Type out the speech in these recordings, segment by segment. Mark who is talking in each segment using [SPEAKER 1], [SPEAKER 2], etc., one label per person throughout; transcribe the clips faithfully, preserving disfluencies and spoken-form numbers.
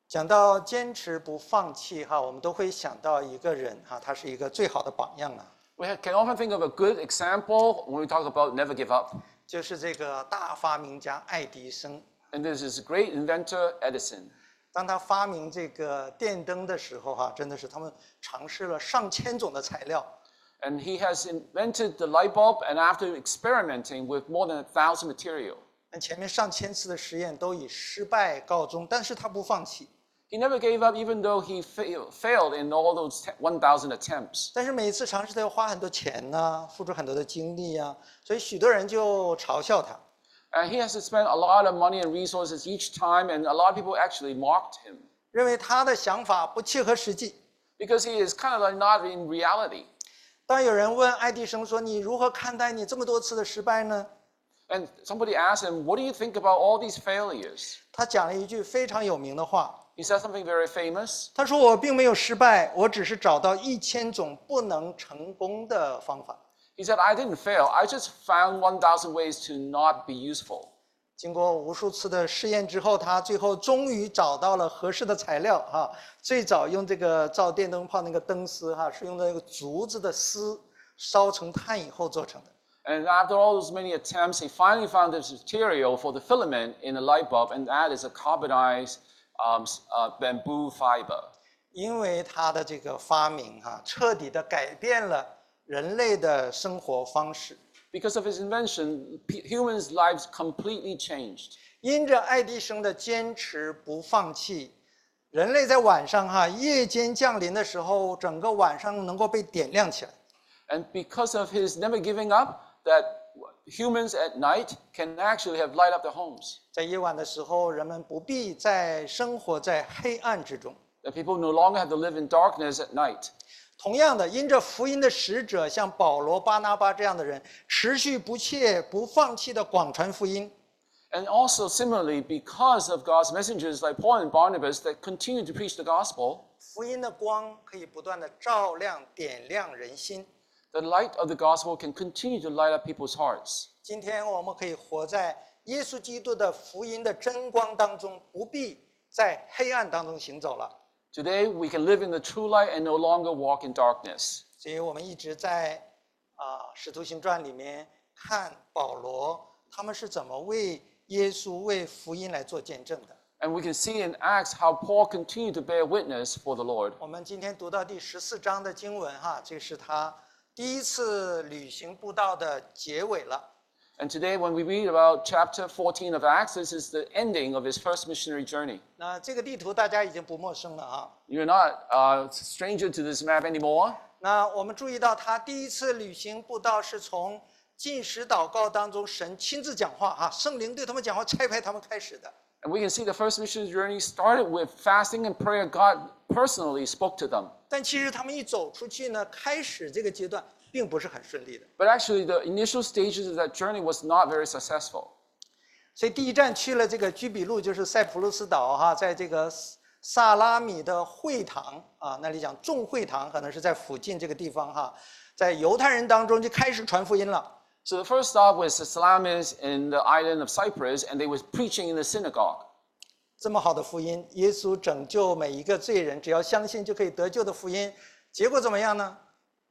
[SPEAKER 1] 讲到坚持不放弃哈，我们都会想到一个人哈，他是一个最好的榜样啊，
[SPEAKER 2] We can often think of a good example when we talk about never give up.
[SPEAKER 1] 就是这个大发明家爱迪生。
[SPEAKER 2] And this is great inventor Edison.
[SPEAKER 1] 当他发明这个电灯的时候哈，真的是他们尝试了上千种的材料。
[SPEAKER 2] And he has invented the light bulb, and after experimenting with more than a thousand material.
[SPEAKER 1] 那前面上千次的实验都以失败告终，但是他不放弃。
[SPEAKER 2] He never gave up, even though he fail, failed in all those one thousand attempts.
[SPEAKER 1] 但是每一次尝试都要花很多钱呐、啊，付出很多的精力呀、啊，所以许多人就嘲笑他。
[SPEAKER 2] And he has to spend a lot of money and resources each time, and a lot of people actually mocked him.
[SPEAKER 1] 认为他的想法不切合实际。
[SPEAKER 2] Because he is kind of like not in reality.
[SPEAKER 1] 当有人问爱迪生说：“你如何看待你这么多次的失败呢？”
[SPEAKER 2] And somebody asked him, what do you think about all these failures?
[SPEAKER 1] 他讲了一句非常有名的话。
[SPEAKER 2] He said something very famous.
[SPEAKER 1] 他说：“我并没有失败，我只是找到一千种不能成功的方法。”
[SPEAKER 2] He said, I didn't fail. I just found one thousand ways to not be useful.
[SPEAKER 1] 经过无数次的试验之后，他最后终于找到了合适的材料哈。最早用这个照电灯泡那个灯丝哈，是用那个竹子的丝烧成炭以后做成的。
[SPEAKER 2] And after all those many attempts, he finally found this material for the filament in a light bulb, and that is a carbonized um, uh, bamboo fiber.
[SPEAKER 1] 因为他的这个发明哈，彻底的改变了人类的生活方式。
[SPEAKER 2] Because of his invention, humans' lives completely changed.
[SPEAKER 1] 因着爱迪生的坚持不放弃，人类在晚上哈夜间降临的时候，整个晚上能够被点亮起来。
[SPEAKER 2] And because of his never giving up, that humans at night can actually have light up their homes.
[SPEAKER 1] 在夜晚的时候，人们不必再生活在黑暗之中。
[SPEAKER 2] That people no longer have to live in darkness at night.
[SPEAKER 1] 同样的，因着福音的使者，像保罗、巴拿巴这样的人，持续不懈、不放弃的广传福音。
[SPEAKER 2] And also similarly, because of God's messengers like Paul and Barnabas that continue to preach the gospel,
[SPEAKER 1] 福音的光可以不断的照亮、点亮人心。
[SPEAKER 2] the light of the gospel can continue to light up people's hearts.
[SPEAKER 1] 今天我们可以活在耶稣基督的福音的真光当中，不必在黑暗当中行走了。
[SPEAKER 2] Today, we can live in the true light and no longer walk in darkness.
[SPEAKER 1] 所以我们一直在啊《使徒行传》里面看保罗他们是怎么为耶稣、为福音来做见证的。
[SPEAKER 2] And we can see in Acts how Paul continued to bear witness for the Lord.
[SPEAKER 1] 我们今天读到第十四章的经文哈，这是他第一次旅行布道的结尾了。
[SPEAKER 2] And today, when we read about chapter fourteen of Acts, this is the ending of his first missionary journey.
[SPEAKER 1] 那这个地图大家已经不陌生了啊。
[SPEAKER 2] You're not a stranger to this map anymore.
[SPEAKER 1] 那我们注意到他第一次旅行布道是从禁食祷告当中神亲自讲话哈，圣灵对他们讲话，差派他们开始的。
[SPEAKER 2] And we can see the first missionary journey started with fasting and prayer. God personally spoke to them.
[SPEAKER 1] 但其实他们一走出去呢，开始这个阶段并不是很顺利的。
[SPEAKER 2] But actually, the initial stages of that journey was not very successful.
[SPEAKER 1] 所以第一站去了这个居比路，就是塞浦路斯岛哈，在这个萨拉米的会堂啊，那里讲众会堂，可能是在附近这个地方哈，在犹太人当中就开始传福音了。
[SPEAKER 2] So the first stop was the Salamis in the island of Cyprus, and they was preaching in the synagogue.
[SPEAKER 1] 这么好的福音，耶稣拯救每一个罪人，只要相信就可以得救的福音，结果怎么样呢？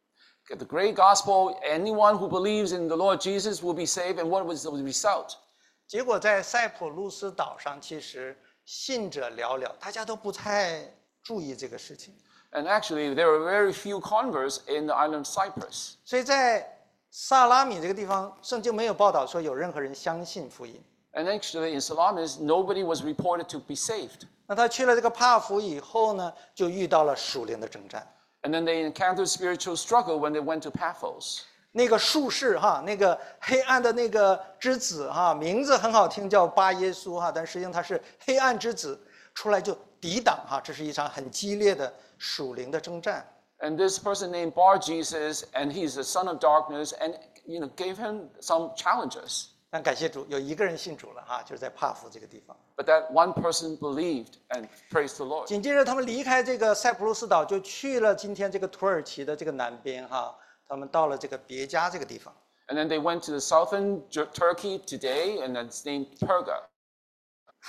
[SPEAKER 2] The great gospel, anyone who believes in the Lord Jesus will be saved, and what was the result?
[SPEAKER 1] 结果在塞浦路斯岛上，其实信者寥寥，大家都不太注意这个事情。
[SPEAKER 2] And actually, there were very few converts in the island of Cyprus.
[SPEAKER 1] 所以在萨拉米这个地方，圣经没有报道说有任何人相信福音。
[SPEAKER 2] And actually, in Salamis, nobody was reported to be saved.
[SPEAKER 1] 那他去了这个帕福以后呢，就遇到了属灵的征战。
[SPEAKER 2] And then they encountered spiritual struggle when they went to Paphos.
[SPEAKER 1] 那个术士哈，那个黑暗的那个之子哈，名字很好听，叫巴耶稣哈，但实际上他是黑暗之子，出来就抵挡哈，这是一场很激烈的属灵的征战。
[SPEAKER 2] And this person named Bar Jesus, and he's the son of darkness, and you know gave him some challenges.
[SPEAKER 1] 但感谢主，有一个人信主了哈，就是在帕福这个地方。
[SPEAKER 2] But that one person believed and praised the Lord.
[SPEAKER 1] 紧接着他们离开这个塞浦路斯岛，就去了今天这个土耳其的这个南边哈，他们到了这个别加这个地方。
[SPEAKER 2] And then they went to the southern Turkey today, and it's named Perga.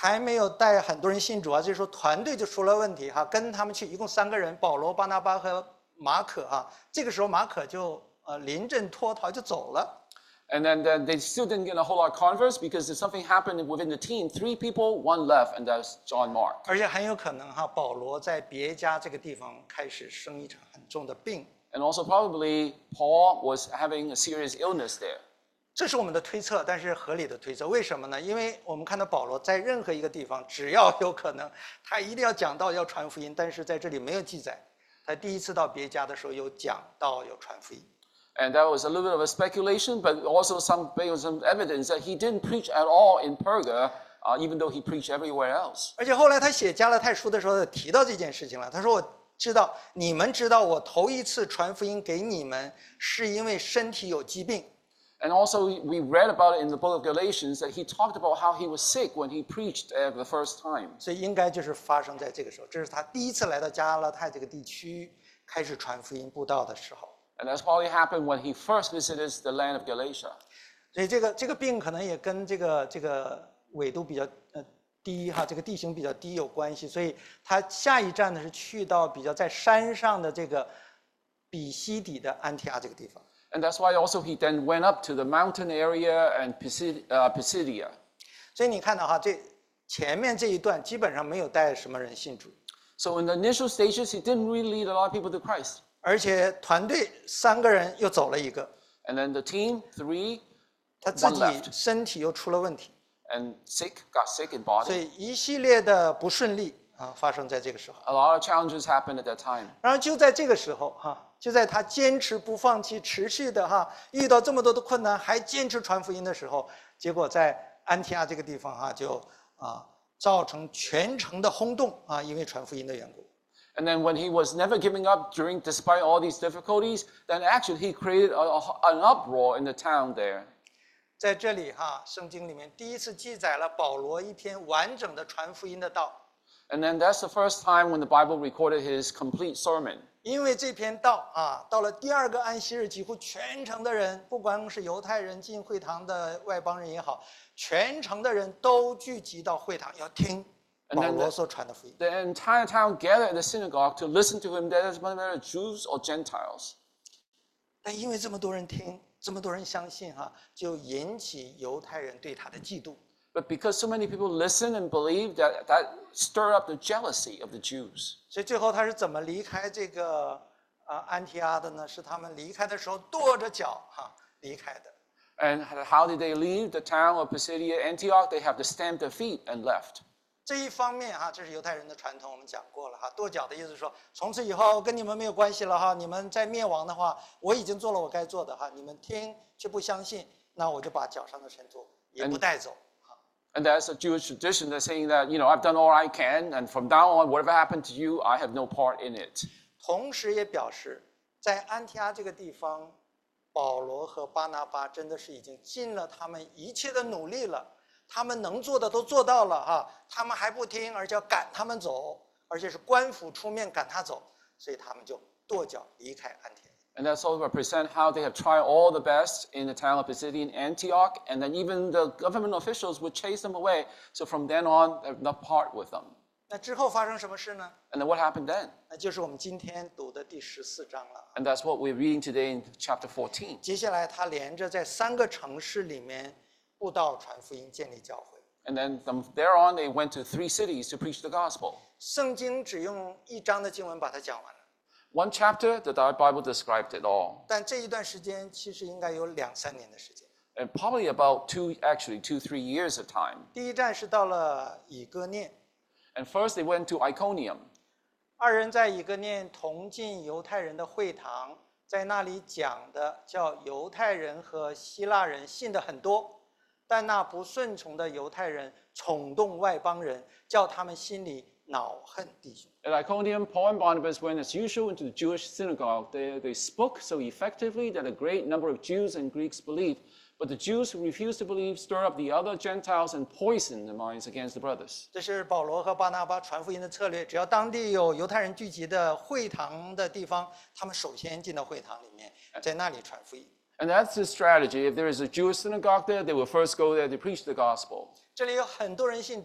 [SPEAKER 1] 还没有带很多人信主啊，这时候团队就出了问题哈，跟他们去一共三个人，保罗、巴拿巴和马可哈。这个时候马可就呃临阵脱逃就走了。
[SPEAKER 2] And then, then they still didn't get a whole lot of converts because something happened within the team. Three people, one left, and that's John Mark.
[SPEAKER 1] 而且很有可能哈，保罗在别家这个地方开始生一场很重的病。
[SPEAKER 2] And also probably Paul was having a serious illness there.
[SPEAKER 1] 这是我们的推测，但是合理的推测。为什么呢？因为我们看到保罗在任何一个地方，只要有可能，他一定要讲道，要传福音。但是在这里没有记载，他第一次到别家的时候有讲道，有传福音。
[SPEAKER 2] And that was a little bit of a speculation, but also some, some evidence that he didn't preach at all in Perga, uh, even though he preached everywhere else.
[SPEAKER 1] 而且后来他写加拉太书的时候提到这件事情了。他说：“我知道你们知道我头一次传福音给你们，是因为身体有疾病。”
[SPEAKER 2] And also we read about it in the book of Galatians that he talked about how he was sick when he preached the first time.
[SPEAKER 1] 所以应该就是发生在这个时候，这是他第一次来到加拉太这个地区开始传福音布道的时候。
[SPEAKER 2] And that's probably happened when he first visited the land of Galatia.
[SPEAKER 1] 所以这个这个病可能也跟这个这个纬度比较呃低哈，这个地形比较低有关系。所以他下一站呢是去到比较在山上的这个比西底的安提阿这个地方。
[SPEAKER 2] And that's why also he then went up to the mountain area and Pisidia.
[SPEAKER 1] 所以你看到哈，这前面这一段基本上没有带什么人信主。
[SPEAKER 2] So in the initial stages, he didn't really lead a lot of people to Christ.
[SPEAKER 1] 而且团队三个人又走了一个。
[SPEAKER 2] And then the team, three,
[SPEAKER 1] 他自
[SPEAKER 2] one
[SPEAKER 1] 己
[SPEAKER 2] left.
[SPEAKER 1] 身体又出了问题。
[SPEAKER 2] And sick, got sick in
[SPEAKER 1] 所
[SPEAKER 2] body.
[SPEAKER 1] 以一系列的不顺利啊发生在这个时候。
[SPEAKER 2] A lot of challenges happened at that time.
[SPEAKER 1] 然后就在这个时候哈。就在他坚持不放弃、持续的哈，遇到这么多的困难还坚持传福音的时候，结果在安提阿这个地方哈，就啊造成全城的轰动啊，因为传福音的缘故。
[SPEAKER 2] And then when he was never giving up during, despite all these difficulties, then actually he created a, a, an uproar in the town there.
[SPEAKER 1] 在这里哈，圣经里面第一次记载了保罗一篇完整的传福音的道。
[SPEAKER 2] And then that's the first time when the Bible recorded his complete sermon.
[SPEAKER 1] 因为这篇道啊，到了第二个安息日，几乎全城的人，不管是犹太人进会堂的外邦人也好，全城的人都聚集到会堂，要听保罗所传的福音。
[SPEAKER 2] The entire town gathered at the synagogue to listen to him, whether Jews or Gentiles.
[SPEAKER 1] 但因为这么多人听，这么多人相信哈、啊，就引起犹太人对他的嫉妒。
[SPEAKER 2] But because so many people listened and believed, that that stirred up the jealousy of the Jews.
[SPEAKER 1] 所以最后他是怎么离开这个啊安提阿的呢？是他们离开的时候跺着脚哈、啊、离开的。
[SPEAKER 2] And how did they leave the town of Pisidia, Antioch? They have to stamp their feet and left.
[SPEAKER 1] 这一方面哈、啊，这是犹太人的传统，我们讲过了哈。跺脚的意思是说，从此以后跟你们没有关系了哈。你们在灭亡的话，我已经做了我该做的哈。你们听却不相信，那我就把脚上的尘土也不带走。
[SPEAKER 2] And that's a Jewish tradition. They're saying that, you know, I've done all I can, and from now on, whatever happened to you, I have no part in it.
[SPEAKER 1] 同时也表示，在安提阿这个地方，保罗和巴拿巴真的是已经尽了他们一切的努力了，他们能做的都做到了哈，他们还不听，而且要赶他们走，而且是官府出面赶他走，所以他们就跺脚离开安提阿。
[SPEAKER 2] And that's all represent how they have tried all the best in the town of Pisidia and Antioch, and then even the government officials would chase them away. So from then on, they're not part with them.
[SPEAKER 1] 那之后发生什么事呢？
[SPEAKER 2] And then what happened then?
[SPEAKER 1] 那就是我们今天读的第十四章了。
[SPEAKER 2] And that's what we're reading today in chapter fourteen.
[SPEAKER 1] 接下来他连着在三个城市里面布道传福音，建立教会。
[SPEAKER 2] And then from there on, they went to three cities to preach the gospel.
[SPEAKER 1] 圣经只用一章的经文把它讲完了。
[SPEAKER 2] One chapter, the Bible described it all.
[SPEAKER 1] 但这一段时间其实应该有两三年的时间。
[SPEAKER 2] And probably about two, actually two, three years of time.
[SPEAKER 1] 第一站是到了以哥念，
[SPEAKER 2] And first they went to Iconium.
[SPEAKER 1] 二人在以哥念同进犹太人的会堂，在那里讲的叫犹太人和希腊人信的很多，但那不顺从的犹太人冲动外邦人，叫他们心里恼恨弟兄。
[SPEAKER 2] At Iconium, Paul and Barnabas went as usual into the Jewish synagogue. They, they spoke so effectively that a great number of Jews and Greeks believed. But the Jews who refused to believe stirred up the other Gentiles and poisoned their minds against the brothers.
[SPEAKER 1] 这是保罗和巴拿巴传福音的策略。只要当地有犹太人聚集的会堂的地方，他们首先进到会堂里面，在那里传福音。
[SPEAKER 2] And that's the strategy. If there is a Jewish synagogue there, they will first go there to preach the gospel.
[SPEAKER 1] 这里有很多人信主。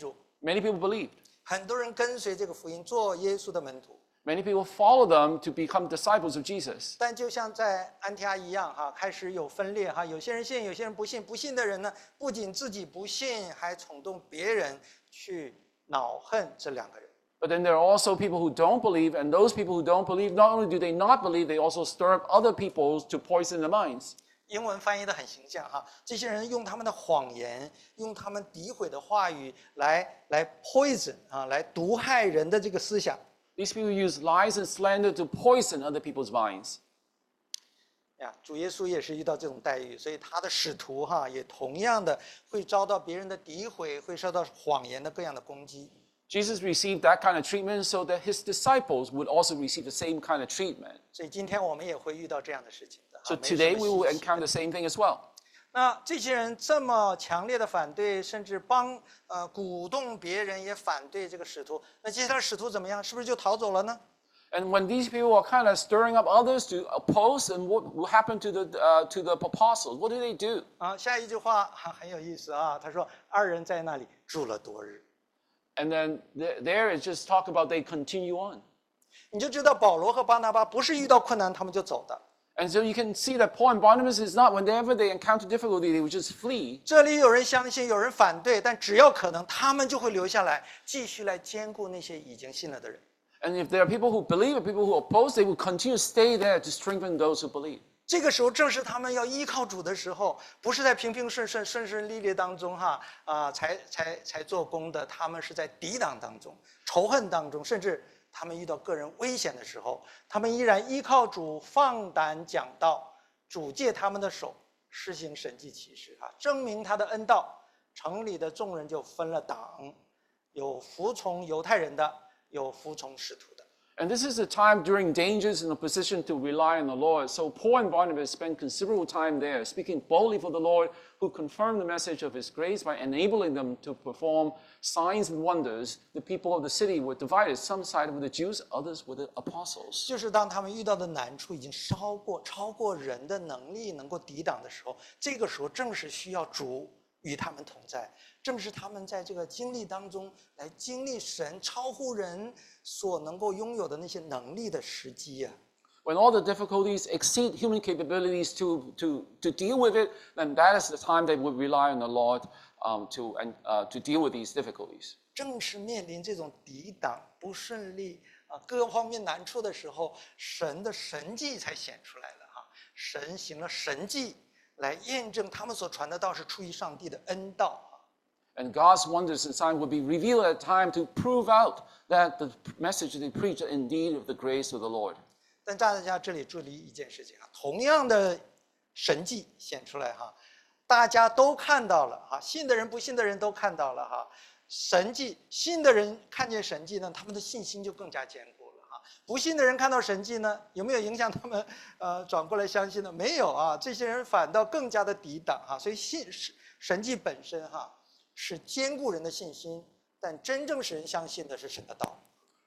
[SPEAKER 2] Many people believed.
[SPEAKER 1] 很多人跟随这个福音，做耶稣的门徒。
[SPEAKER 2] Many people follow them to become disciples of Jesus.
[SPEAKER 1] 但就像在安提阿一样，哈，开始有分裂，哈，有些人信，有些人不信。不信的人呢，不仅自己不信，还冲动别人去恼恨这两个人。
[SPEAKER 2] But then there are also people who don't believe, and those people who don't believe, not only do they not believe, they also stir up other people to poison their minds.
[SPEAKER 1] 英文翻译的很形象哈，这些人用他们的谎言，用他们诋毁的话语来来 poison 啊，来毒害人的这个思想。
[SPEAKER 2] These people use lies and slander to poison other people's minds.
[SPEAKER 1] 呀，主耶稣也是遇到这种待遇，所以他的使徒哈也同样的会遭到别人的诋毁，会受到谎言的各样的攻击。
[SPEAKER 2] Jesus received that kind of treatment so that his disciples would also receive the same kind of treatment.
[SPEAKER 1] 所以今天我们也会遇到这样的事情的。
[SPEAKER 2] So
[SPEAKER 1] 没什么
[SPEAKER 2] today we will
[SPEAKER 1] 稀奇
[SPEAKER 2] encounter the same thing as well.
[SPEAKER 1] 那这些人这么强烈的反对，甚至帮呃鼓动别人也反对这个使徒，那接下来使徒怎么样？是不是就逃走了呢？
[SPEAKER 2] And when these people are kind of stirring up others to oppose, and what will happen to the uh, to the apostles? What do they do?
[SPEAKER 1] 啊，下一句话很有意思啊，他说二人在那里住了多日，
[SPEAKER 2] And then there, there is just talk about they continue on.
[SPEAKER 1] 你就知道保罗和巴拿巴不是遇到困难他们就走的。
[SPEAKER 2] And so you can see that Paul and Barnabas is not, whenever they encounter difficulty, they would just flee.
[SPEAKER 1] 这里有人相信，有人反对，但只要可能，他们就会留下来，继续来兼顾那些已经信了的人。
[SPEAKER 2] And if there are people who believe and people who oppose, they will continue to stay there to strengthen those who believe.
[SPEAKER 1] 这个时候正是他们要依靠主的时候，不是在平平顺顺、顺顺利利当中哈啊才才才做工的，他们是在抵挡当中、仇恨当中，甚至他们遇到个人危险的时候，他们依然依靠主，放胆讲道，主借他们的手施行神迹奇事啊，证明他的恩道。城里的众人就分了党，有服从犹太人的，有服从使徒的。
[SPEAKER 2] And this is a time during dangers and opposition to rely on the Lord. So Paul and Barnabas spent considerable time there, speaking boldly for the Lord, who confirmed the message of his grace by enabling them to perform signs and wonders. The people of the city were divided, some sided with the Jews, others with the apostles.
[SPEAKER 1] 就是当他们遇到的难处已经超过超过人的能力能够抵挡的时候，这个时候正是需要主与他们同在，正是他们在这个经历当中来经历神超乎人所能够拥有的那些能力的时机呀、啊。
[SPEAKER 2] When all the difficulties exceed human capabilities to, to, to deal with it, then that is the time they would rely on the Lord um, to, and, uh, to deal with these difficulties.
[SPEAKER 1] 正是面临这种抵挡不顺利啊各方面难处的时候，神的神迹才显出来了哈、啊。神行了神迹来验证他们所传的道是出于上帝的恩道。
[SPEAKER 2] And God's wonders and signs will be revealed at a time to prove out that the message they preach are indeed of the grace of the Lord.
[SPEAKER 1] 但大家这里注意一件事情啊，同样的神迹显出来哈，大家都看到了哈，信的人不信的人都看到了哈，神迹信的人看见神迹呢，他们的信心就更加坚固了哈。不信的人看到神迹呢，有没有影响他们呃转过来相信呢？没有啊，这些人反倒更加的抵挡哈。所以信神迹本身哈。 是坚固人的信心，但真正使人相信的是神的道。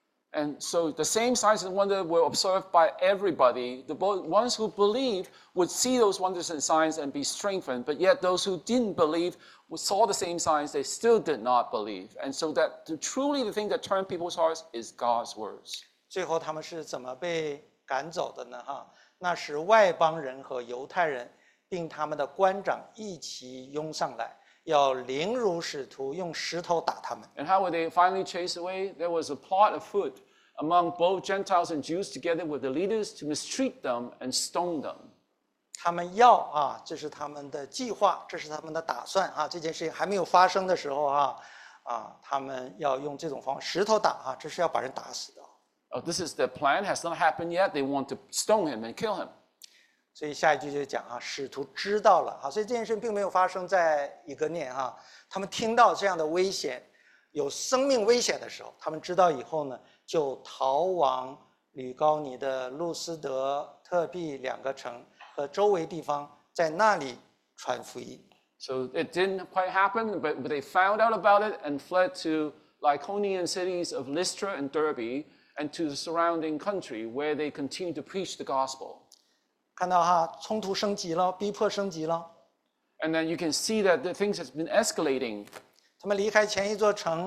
[SPEAKER 2] And so the same signs and wonders were observed by everybody. The ones who believed would see those wonders and signs and be strengthened, but yet those who didn't believe saw the same signs, they still did not believe. And so that truly the thing that turned people's hearts is God's words.
[SPEAKER 1] 最后他们是怎么被赶走的呢？哈，那是外邦人和犹太人，并他们的官长一起拥上来。 要凌辱使徒，用石头打他们。
[SPEAKER 2] And how were they finally chased away? There was a plot afoot among both Gentiles and Jews together with the leaders to mistreat them and stone them.
[SPEAKER 1] 他们要啊，这是他们的计划，这是他们的打算啊。这件事情还没有发生的时候啊，啊，他们要用这种方法，石头打啊，这是要把人打死的。
[SPEAKER 2] Oh, this is their plan. Has not happened yet. They want to stone him and kill him.
[SPEAKER 1] 所以下一句就讲啊，使徒知道了啊，所以这件事并没有发生在以哥念哈，他们听到这样的危险，有生命危险的时候，他们知道以后呢，就逃往吕高尼的路斯德、特庇两个城和周围地方，在那里传福音。
[SPEAKER 2] So it didn't quite happen, but, but they found out about it and fled to Lycaonian cities of Lystra and Derbe and to the surrounding country where they continued to preach the gospel.
[SPEAKER 1] 看到哈，冲突升级了，逼迫升级了。
[SPEAKER 2] And then you can see that the things has been escalating.
[SPEAKER 1] 他们离开前一座城，啊、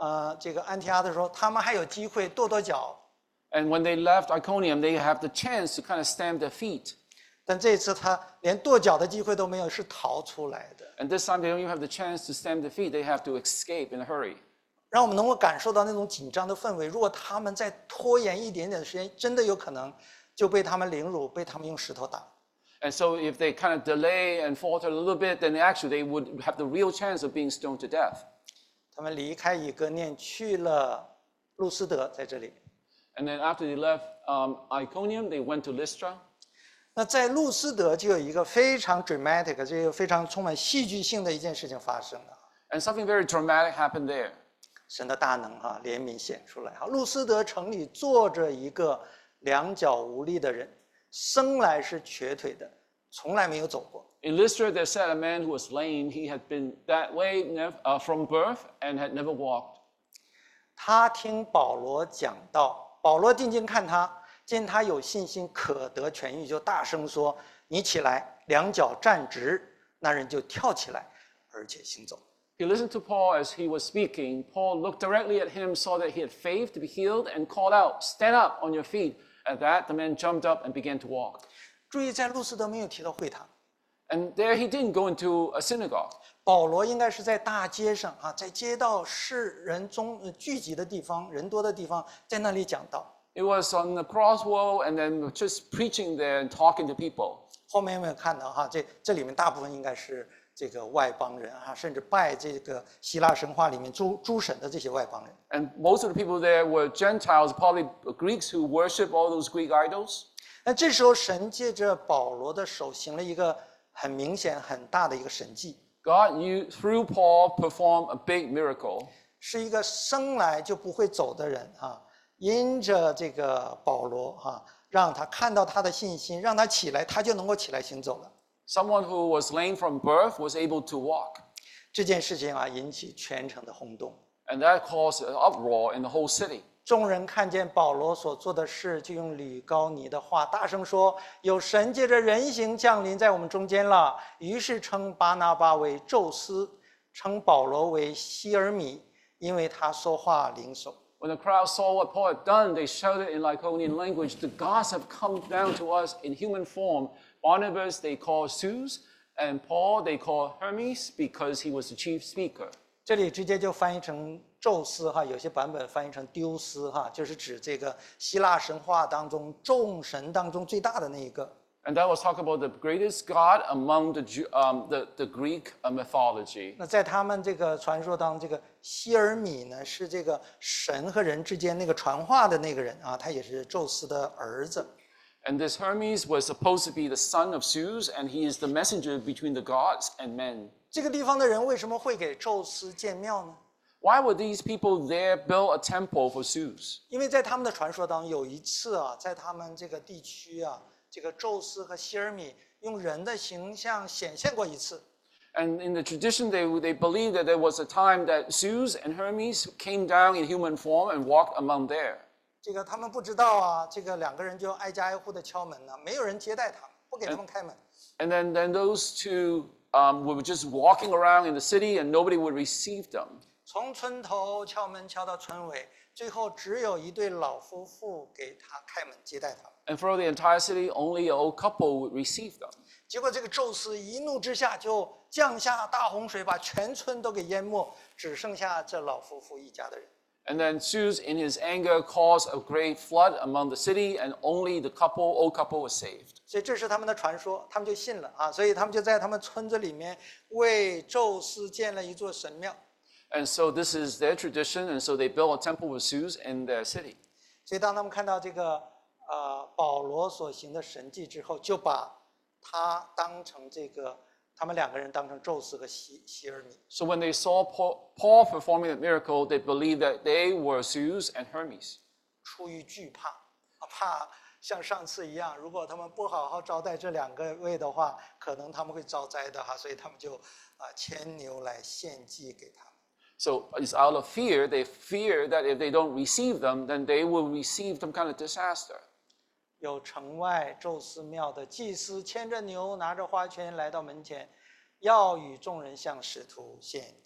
[SPEAKER 1] 呃这个安提阿的时候，他们还有机会跺跺脚，
[SPEAKER 2] And when they left Iconium, they have the chance to kind of stamp their feet.
[SPEAKER 1] 但这次他连跺脚的机会都没有，是逃出来的。
[SPEAKER 2] And this time, they don't even have the chance to stamp their feet. They have to escape in a hurry.
[SPEAKER 1] 让我们能够感受到那种紧张的氛围。如果他们再拖延一点点的时间，真的有可能就被他们凌辱，被他们用石头打。
[SPEAKER 2] And so if they kind of delay and falter a little bit, then actually they would have the real chance of being stoned to death.
[SPEAKER 1] 他们离开以哥念去了路斯德，在这里。
[SPEAKER 2] And then after they left um, Iconium, they went to Lystra.
[SPEAKER 1] 那在路斯德就有一个非常 dramatic， 这个非常充满戏剧性的一件事情发生了。
[SPEAKER 2] And something very dramatic happened there.
[SPEAKER 1] 神的大能哈、怜悯显出来哈。路斯德城里坐着一个两脚无力的人，生来是瘸腿的，从来没有走过。
[SPEAKER 2] In Lystra, there sat a man who was lame. He had been that way nev- uh, from birth and had never walked.
[SPEAKER 1] 他听保罗讲道，保罗定睛看他，见他有信心可得痊愈，就大声说：“你起来，两脚站直。”那人就跳起来，而且行走。
[SPEAKER 2] He listened to Paul as he was speaking. Paul looked directly at him, saw that he had faith to be healed, and called out, "Stand up on your feet." At that, the man jumped up and began to walk.
[SPEAKER 1] 注意，在路斯德没有提到会堂，
[SPEAKER 2] And there he didn't go into a synagogue.
[SPEAKER 1] 保罗应该是在大街上啊，在街道世人中呃聚集的地方、人多的地方，在那里讲道。
[SPEAKER 2] It was on the crossroad and then just preaching there and talking to people.
[SPEAKER 1] 后面有没有看到哈？这这里面大部分应该是这个外邦人啊，甚至拜这个希腊神话里面诸诸神的这些外邦人。
[SPEAKER 2] And most of the people there were Gentiles, probably Greeks who worship all those Greek idols.
[SPEAKER 1] 那这时候，神借着保罗的手行了一个很明显、很大的一个神迹，
[SPEAKER 2] God, you through Paul performed a big miracle.
[SPEAKER 1] 是一个生来就不会走的人啊，因着这个保罗哈、让他看到他的信心，让他起来，他就能够起来行走了。
[SPEAKER 2] Someone who was lame from birth was able to walk.
[SPEAKER 1] 这件事情啊，引起全城的轰动。
[SPEAKER 2] And that caused an uproar in the whole city.
[SPEAKER 1] 众人看见保罗所做的事，就用吕高尼的话大声说：“有神借着人形降临在我们中间了。”于是称巴拿巴为宙斯，称保罗为希尔米，因为他说话灵手。
[SPEAKER 2] When the crowd saw what Paul had done, they shouted in Lycaonian language, "The gods have come down to us in human form." Barnabas they called Zeus, and Paul they called Hermes because he was the chief speaker.
[SPEAKER 1] 这里直接就翻译成宙斯哈，有些版本翻译成丢斯哈，就是指这个希腊神话当中众神当中最大的那一个。
[SPEAKER 2] And that was talk about the greatest god among the, Ju- um, the, the Greek uh, mythology.
[SPEAKER 1] 那在他们这个传说当中，这个希尔米呢是这个神和人之间那个传话的那个人啊，他也是宙斯的儿子。
[SPEAKER 2] And this Hermes was supposed to be the son of Zeus, and he is the messenger between the gods and men.
[SPEAKER 1] 这个地方的人为什么会给宙斯建庙呢？
[SPEAKER 2] Why would these people there build a temple for Zeus?
[SPEAKER 1] 因为在他们的传说当中，有一次啊，在他们这个地区啊，这个宙斯和希尔米用人的形象显现过一次。
[SPEAKER 2] And in the tradition, they, they believe that there was a time that Zeus and Hermes came down in human form and walked among there.
[SPEAKER 1] 这个他们不知道啊，这个两个人就挨家挨户的敲门呢，没有人接待他们，不给他们开门。
[SPEAKER 2] And then, then those two um, were just walking around in the city and nobody would receive them.
[SPEAKER 1] 从村头敲门敲到村尾，最后只有一对老夫妇给他开门接待他们。
[SPEAKER 2] And throughout the entire city, only an old couple would receive them.
[SPEAKER 1] 结果这个宙斯一怒之下就降下大洪水，把全村都给淹没，只剩下这老夫妇一家的人。
[SPEAKER 2] And then Zeus, in his anger, caused a great flood among the city, and only the couple, old couple, was saved.
[SPEAKER 1] 所以这是他们的传说，他们就信了啊，所以他们就在他们村子里面为宙斯建了一座神庙。
[SPEAKER 2] And so this is their tradition, and so they built a temple with Zeus in their city.
[SPEAKER 1] 所以当他们看到这个呃保罗所行的神迹之后，就把他当成这个他们两个人当成宙斯和希希尔米。
[SPEAKER 2] So when they saw Paul, Paul performing the miracle, they believed that they were Zeus and Hermes.
[SPEAKER 1] 出于惧怕，啊怕像上次一样，如果他们不好好招待这两个位的话，可能他们会遭灾的哈，所以他们就啊牵牛来献祭给他们。
[SPEAKER 2] So it's out of fear. They fear that if they don't receive them, then they will receive some kind of disaster.
[SPEAKER 1] 有城外宙斯庙的祭司牵着牛，拿着花圈来到门前，要与众人向使徒献祭。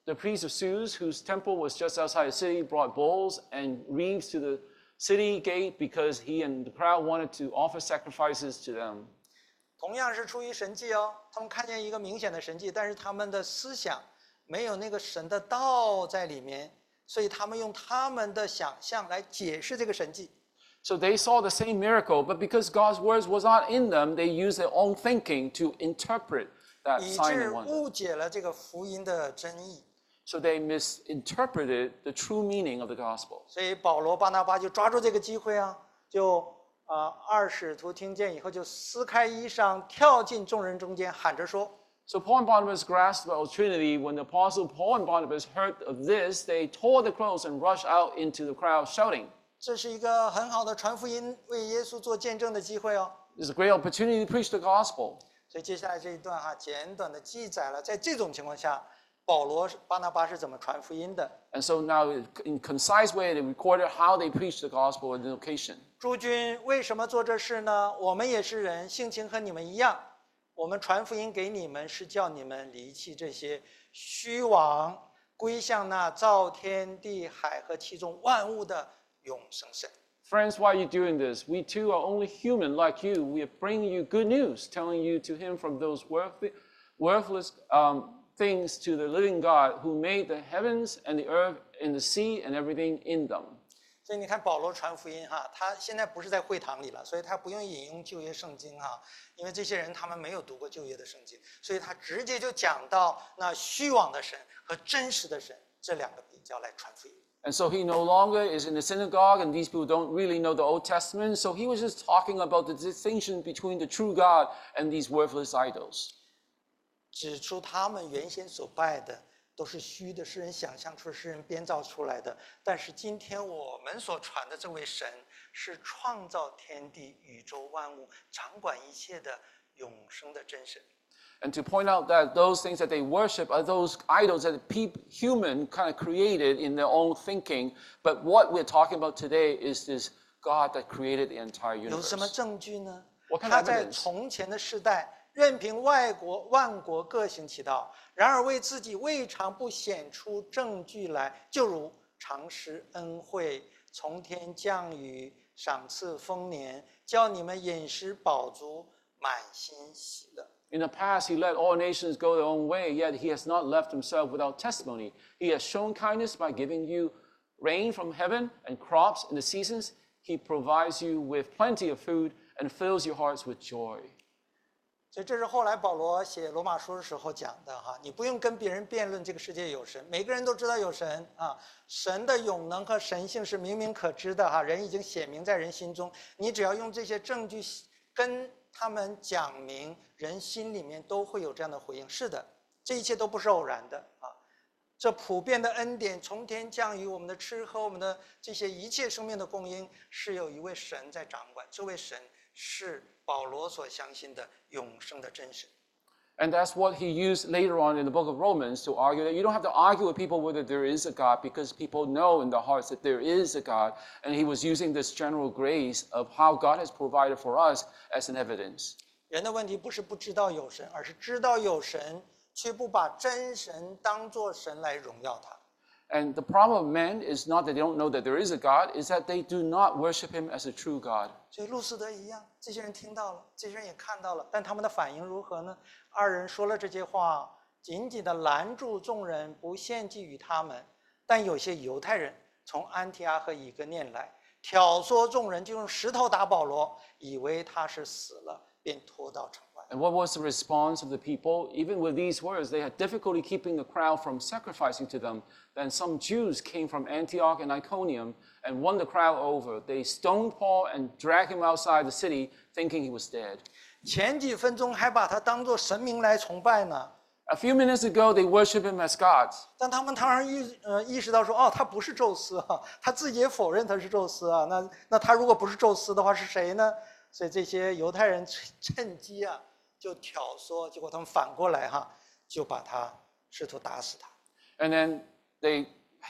[SPEAKER 2] The priest of Zeus, whose temple was just outside the city, brought bulls and reeds to the city gate because he and the crowd wanted to offer sacrifices to them.
[SPEAKER 1] 同样是出于神迹哦，他们看见一个明显的神迹，但是他们的思想没有那个神的道在里面，所以他们用他们的想象来解释这个神迹。
[SPEAKER 2] So they saw the same miracle, but because God's words was not in them, they used their own thinking to interpret that
[SPEAKER 1] 以
[SPEAKER 2] sign
[SPEAKER 1] 致
[SPEAKER 2] and wonder.
[SPEAKER 1] 误解了这个福音的真意。
[SPEAKER 2] So they misinterpreted the true meaning of the gospel.
[SPEAKER 1] 所以保罗、巴拿巴就抓住这个机会啊，就啊、呃、二使徒听见以后就撕开衣裳，跳进众人中间，喊着说。
[SPEAKER 2] So Paul and Barnabas grasped the opportunity. When the apostle Paul and Barnabas heard of this, they tore the clothes and rushed out into the crowd shouting.
[SPEAKER 1] 这是一个很好的传福音、为耶稣做见证的机会哦。
[SPEAKER 2] This is a great opportunity to preach the gospel.
[SPEAKER 1] 所以接下来这一段哈，简短的记载了在这种情况下，保罗、巴拿巴是怎么传福音的。
[SPEAKER 2] And so now, in concise way, they recorded how they preached the gospel in the location.
[SPEAKER 1] 诸君为什么做这事呢？我们也是人，性情和你们一样。我们传福音给你们，是叫你们离弃这些虚妄，归向那造天地海和其中万物的永生神。
[SPEAKER 2] Friends, why are you doing this? We too are only human like you. We are bringing you good news, telling you to him from those worthless, worthless um, things to the living God who made the heavens and the earth and the sea and everything in them.
[SPEAKER 1] 所以你看保罗传福音哈，他现在不是在会堂里了，所以他不用引用旧约圣经哈，因为这些人他们没有读过旧约的圣经，所以他直接就讲到那虚妄的神和真实的神这两个比较来传福音。
[SPEAKER 2] And so he no longer is in the synagogue, and these people don't really know the Old Testament. So he was just talking about the distinction between the true God and these worthless idols.
[SPEAKER 1] 指出他们原先所拜的都是虚的，是人想象出、是人编造出来的。但是今天我们所传的这位神，是创造天地、宇宙万物、掌管一切的永生的真神。
[SPEAKER 2] And to point out that those things that they worship are those idols that the human kind of created in their own thinking. But what we're talking about today is this God that created the entire
[SPEAKER 1] 有什么
[SPEAKER 2] universe.
[SPEAKER 1] 证据呢？
[SPEAKER 2] What kind of
[SPEAKER 1] 他在
[SPEAKER 2] evidence?
[SPEAKER 1] 从前的世代，任凭外国万国各行其道，然而为自己未尝不显出证据来，就如常施恩惠，从天降雨，赏赐丰年，叫你们饮食饱足，满心喜乐。
[SPEAKER 2] In the past, he let all nations go their own way, yet he has not left himself without testimony. He has shown kindness by giving you rain from heaven and crops in the seasons. He provides you with plenty of food and fills your hearts with joy.
[SPEAKER 1] 所以这是后来保罗写罗马书的时候讲的哈，你不用跟别人辩论这个世界有神，每个人都知道有神啊，神的永能和神性是明明可知的哈，人已经显明在人心中，你只要用这些证据跟他们讲明，人心里面都会有这样的回应。是的，这一切都不是偶然的啊，这普遍的恩典从天降于我们的吃喝，我们的这些一切生命的供应，是有一位神在掌管，这位神是保罗所相信的永生的真神。
[SPEAKER 2] And that's what he used later on in the book of Romans to argue that you don't have to argue with people whether there is a God because people know in their hearts that there is a God. And he was using this general grace of how God has provided for us as an evidence.
[SPEAKER 1] 人的问题不是不知道有神，而是知道有神，却不把真神当作神来荣耀他。
[SPEAKER 2] And the problem of men is not that they don't know that there is a God, is that they do not worship him as a true God.
[SPEAKER 1] 所以路斯德一样，这些人听到了，这些人也看到了，但他们的反应如何呢？二人说了这些话，紧紧地拦住众人，不献祭于他们。但有些犹太人从安提阿和以哥念来，挑唆众人，就用石头打保罗，以为他是死了，便拖到城外。
[SPEAKER 2] And what was the response of the people? Even with these words, they had difficulty keeping the crowd from sacrificing to them. Then some Jews came from Antioch and Iconium and won the crowd over. They stoned Paul and dragged him outside the city, thinking he was dead.
[SPEAKER 1] 前几分钟还把他当作神明来崇拜呢，
[SPEAKER 2] A few minutes ago, they worshiped him as God.
[SPEAKER 1] 但他们当然意呃意识到说，哦，他不是宙斯啊，他自己也否认他是宙斯啊。那那他如果不是宙斯的话，是谁呢？所以这些犹太人趁机啊，就挑唆，结果他们反过来哈，就把他试图打死他。
[SPEAKER 2] And then they,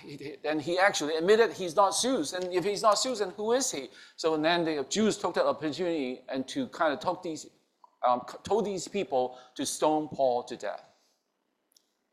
[SPEAKER 2] and he actually admitted he's not Zeus. And if he's not Zeus, then who is he? So then the Jews took that opportunity and to kind of took these, um, told these people to stone Paul to death.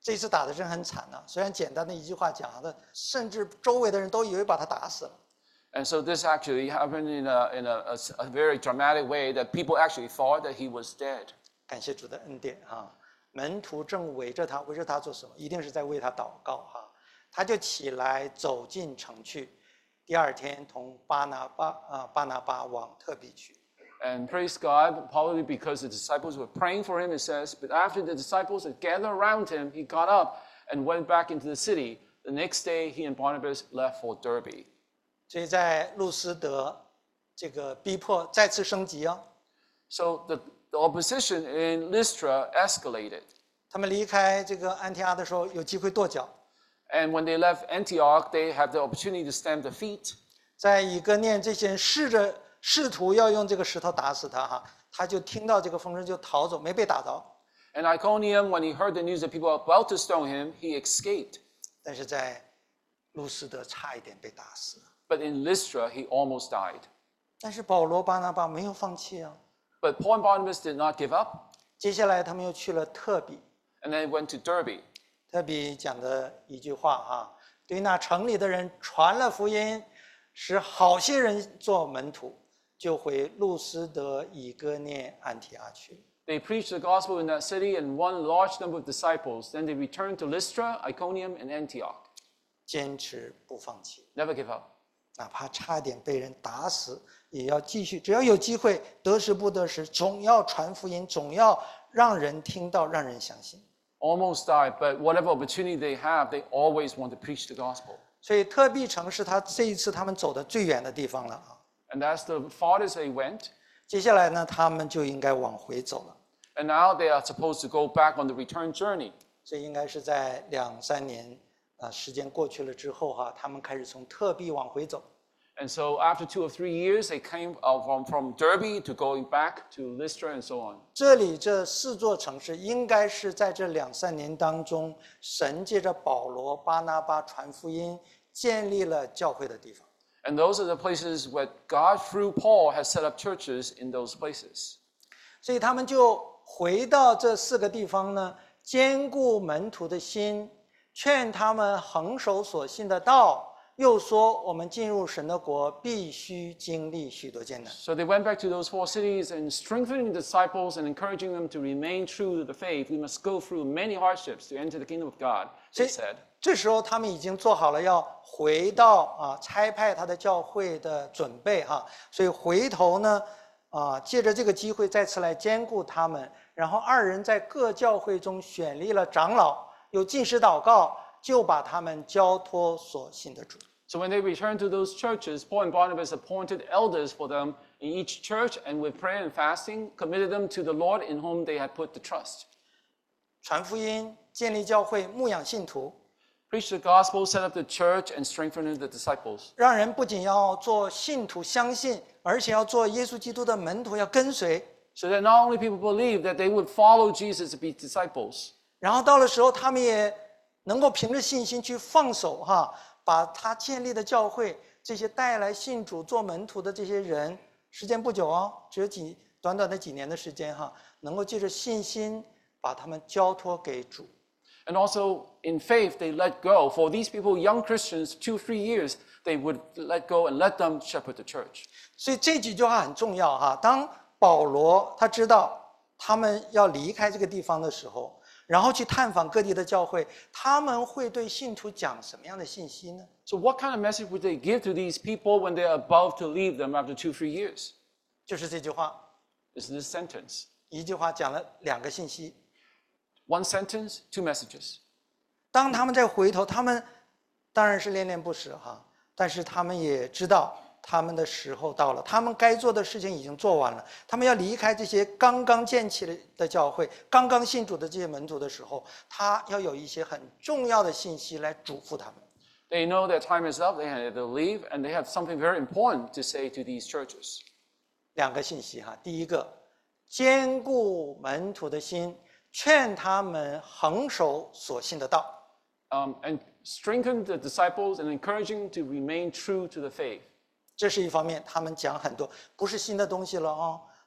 [SPEAKER 1] 这次打的真很惨呐、虽然简单的一句话讲的，甚至周围的人都以为把他打死了。
[SPEAKER 2] And so this actually happened in a, in a, a, a very dramatic way that people actually thought that he was dead.
[SPEAKER 1] 感谢主的恩典啊！门徒正围着他，围着他做什么？一定是在为他祷告哈、他就起来走进城去，第二天同巴拿巴啊巴拿巴往特比去。
[SPEAKER 2] And praise God, probably because the disciples were praying for him, it says, but after the disciples had gathered around him, he got up and went back into the city. The next day, he and Barnabas left for Derbe.
[SPEAKER 1] 所以在路斯德，这个逼迫再次升级啊！
[SPEAKER 2] So the, the opposition in Lystra escalated.
[SPEAKER 1] 他们离开这个安提阿的时候，有机会跺脚。
[SPEAKER 2] And when they left Antioch, they had the opportunity to stamp their feet.
[SPEAKER 1] 在以哥念这些人试着试图要用这个石头打死他哈，他就听到这个风声就逃走，没被打着。
[SPEAKER 2] And Iconium, when he heard the news that people were about to stone him, he escaped.
[SPEAKER 1] 但是在路斯德差一点被打死。
[SPEAKER 2] But in Lystra, he almost died.
[SPEAKER 1] 但是保罗巴拿巴没有放弃啊。
[SPEAKER 2] But Paul and Barnabas did not give up.
[SPEAKER 1] 接下来他们又去了特比，
[SPEAKER 2] And they went to Derbe.
[SPEAKER 1] 特比讲的一句话啊，对那城里的人传了福音，使好些人做门徒，就回路斯德、以哥念、安提阿去。
[SPEAKER 2] They preached the gospel in that city and won a large number of disciples. Then they returned to Lystra, Iconium, and Antioch.
[SPEAKER 1] 坚持不放弃，
[SPEAKER 2] Never give up.
[SPEAKER 1] 哪怕差点被人打死，也要继续。只要有机会，得时不得时，总要传福音，总要让人听到，让人相信。
[SPEAKER 2] Almost died, but whatever opportunity they have, they always want to preach the gospel.
[SPEAKER 1] 所以特必城是他这一次他们走的最远的地方了啊。
[SPEAKER 2] And that's the farthest they went.
[SPEAKER 1] 接下来呢，他们就应该往回走了。
[SPEAKER 2] And now they are supposed to go back on the return journey.
[SPEAKER 1] 这应该是在两三年啊、时间过去了之后哈、他们开始从特必往回走。
[SPEAKER 2] And so after two or three years, they came uh, from, from Derbe to going back to Lystra and so on.
[SPEAKER 1] 这里这四座城市应该是在这两三年当中，神借着保罗、巴拿巴传福音，建立了教会的地方。
[SPEAKER 2] And those are the places where God, through Paul, has set up churches in those places.
[SPEAKER 1] 所以他们就回到这四个地方呢，兼顾门徒的心，劝他们恒守所信的道。又说，我们进入神的国，必须经历许多艰难。
[SPEAKER 2] So they went back to those four cities and strengthening the disciples and encouraging them to remain true to the faith. We must go through many hardships to enter the kingdom of God, they said.
[SPEAKER 1] 这时候他们已经做好了要回到啊差派他的教会的准备哈、所以回头呢啊借着这个机会再次来兼顾他们，然后二人在各教会中选立了长老，有禁食祷告，就把他们交托所信的主。
[SPEAKER 2] So when they returned to those churches, Paul and Barnabas appointed elders for them in each church, and with prayer and fasting, committed them to the Lord in whom they had put the trust.
[SPEAKER 1] 传福音，建立教会，牧养信徒，
[SPEAKER 2] Preach the gospel, set up the church, and strengthen the disciples.
[SPEAKER 1] 让人不仅要做信徒相信，而且要做耶稣基督的门徒，要跟随。
[SPEAKER 2] So that not only people believe that they would follow Jesus to be disciples,
[SPEAKER 1] 然后到了时候，他们也能够凭着信心去放手哈，把他建立的教会这些带来信主做门徒的这些人，时间不久哦，只有几短短的几年的时间哈，能够借着信心把他们交托给主。
[SPEAKER 2] and also in faith they let go. For these people, young Christians, two, three years, they would let go and let them shepherd the church.
[SPEAKER 1] 所以这几句话很重要哈。当保罗他知道他们要离开这个地方的时候，然后去探访各地的教会，他们会对信徒讲什么样的信息呢？
[SPEAKER 2] So what kind of message would they give to these people when they're about to leave them after two, three years?
[SPEAKER 1] 就是这句话，
[SPEAKER 2] It's this sentence.
[SPEAKER 1] 一句话讲了两个信息。
[SPEAKER 2] One sentence, two messages.
[SPEAKER 1] 当他们再回头，他们当然是恋恋不舍哈，但是他们也知道他们的时候到了，他们该做的事情已经做完了，他们要离开这些刚刚建起的教会、刚刚信主的这些门徒的时候，他要有一些很重要的信息来嘱咐他们。
[SPEAKER 2] They know their time is up, they have to leave, and they have something very important to say to these churches.
[SPEAKER 1] 两个信息哈，第一个，坚固门徒的心，劝他们恒守所信的道。
[SPEAKER 2] Um, and strengthen the disciples and encouraging to remain true to the faith.
[SPEAKER 1] 这是一方面，他们讲很多不是新的东西了哦，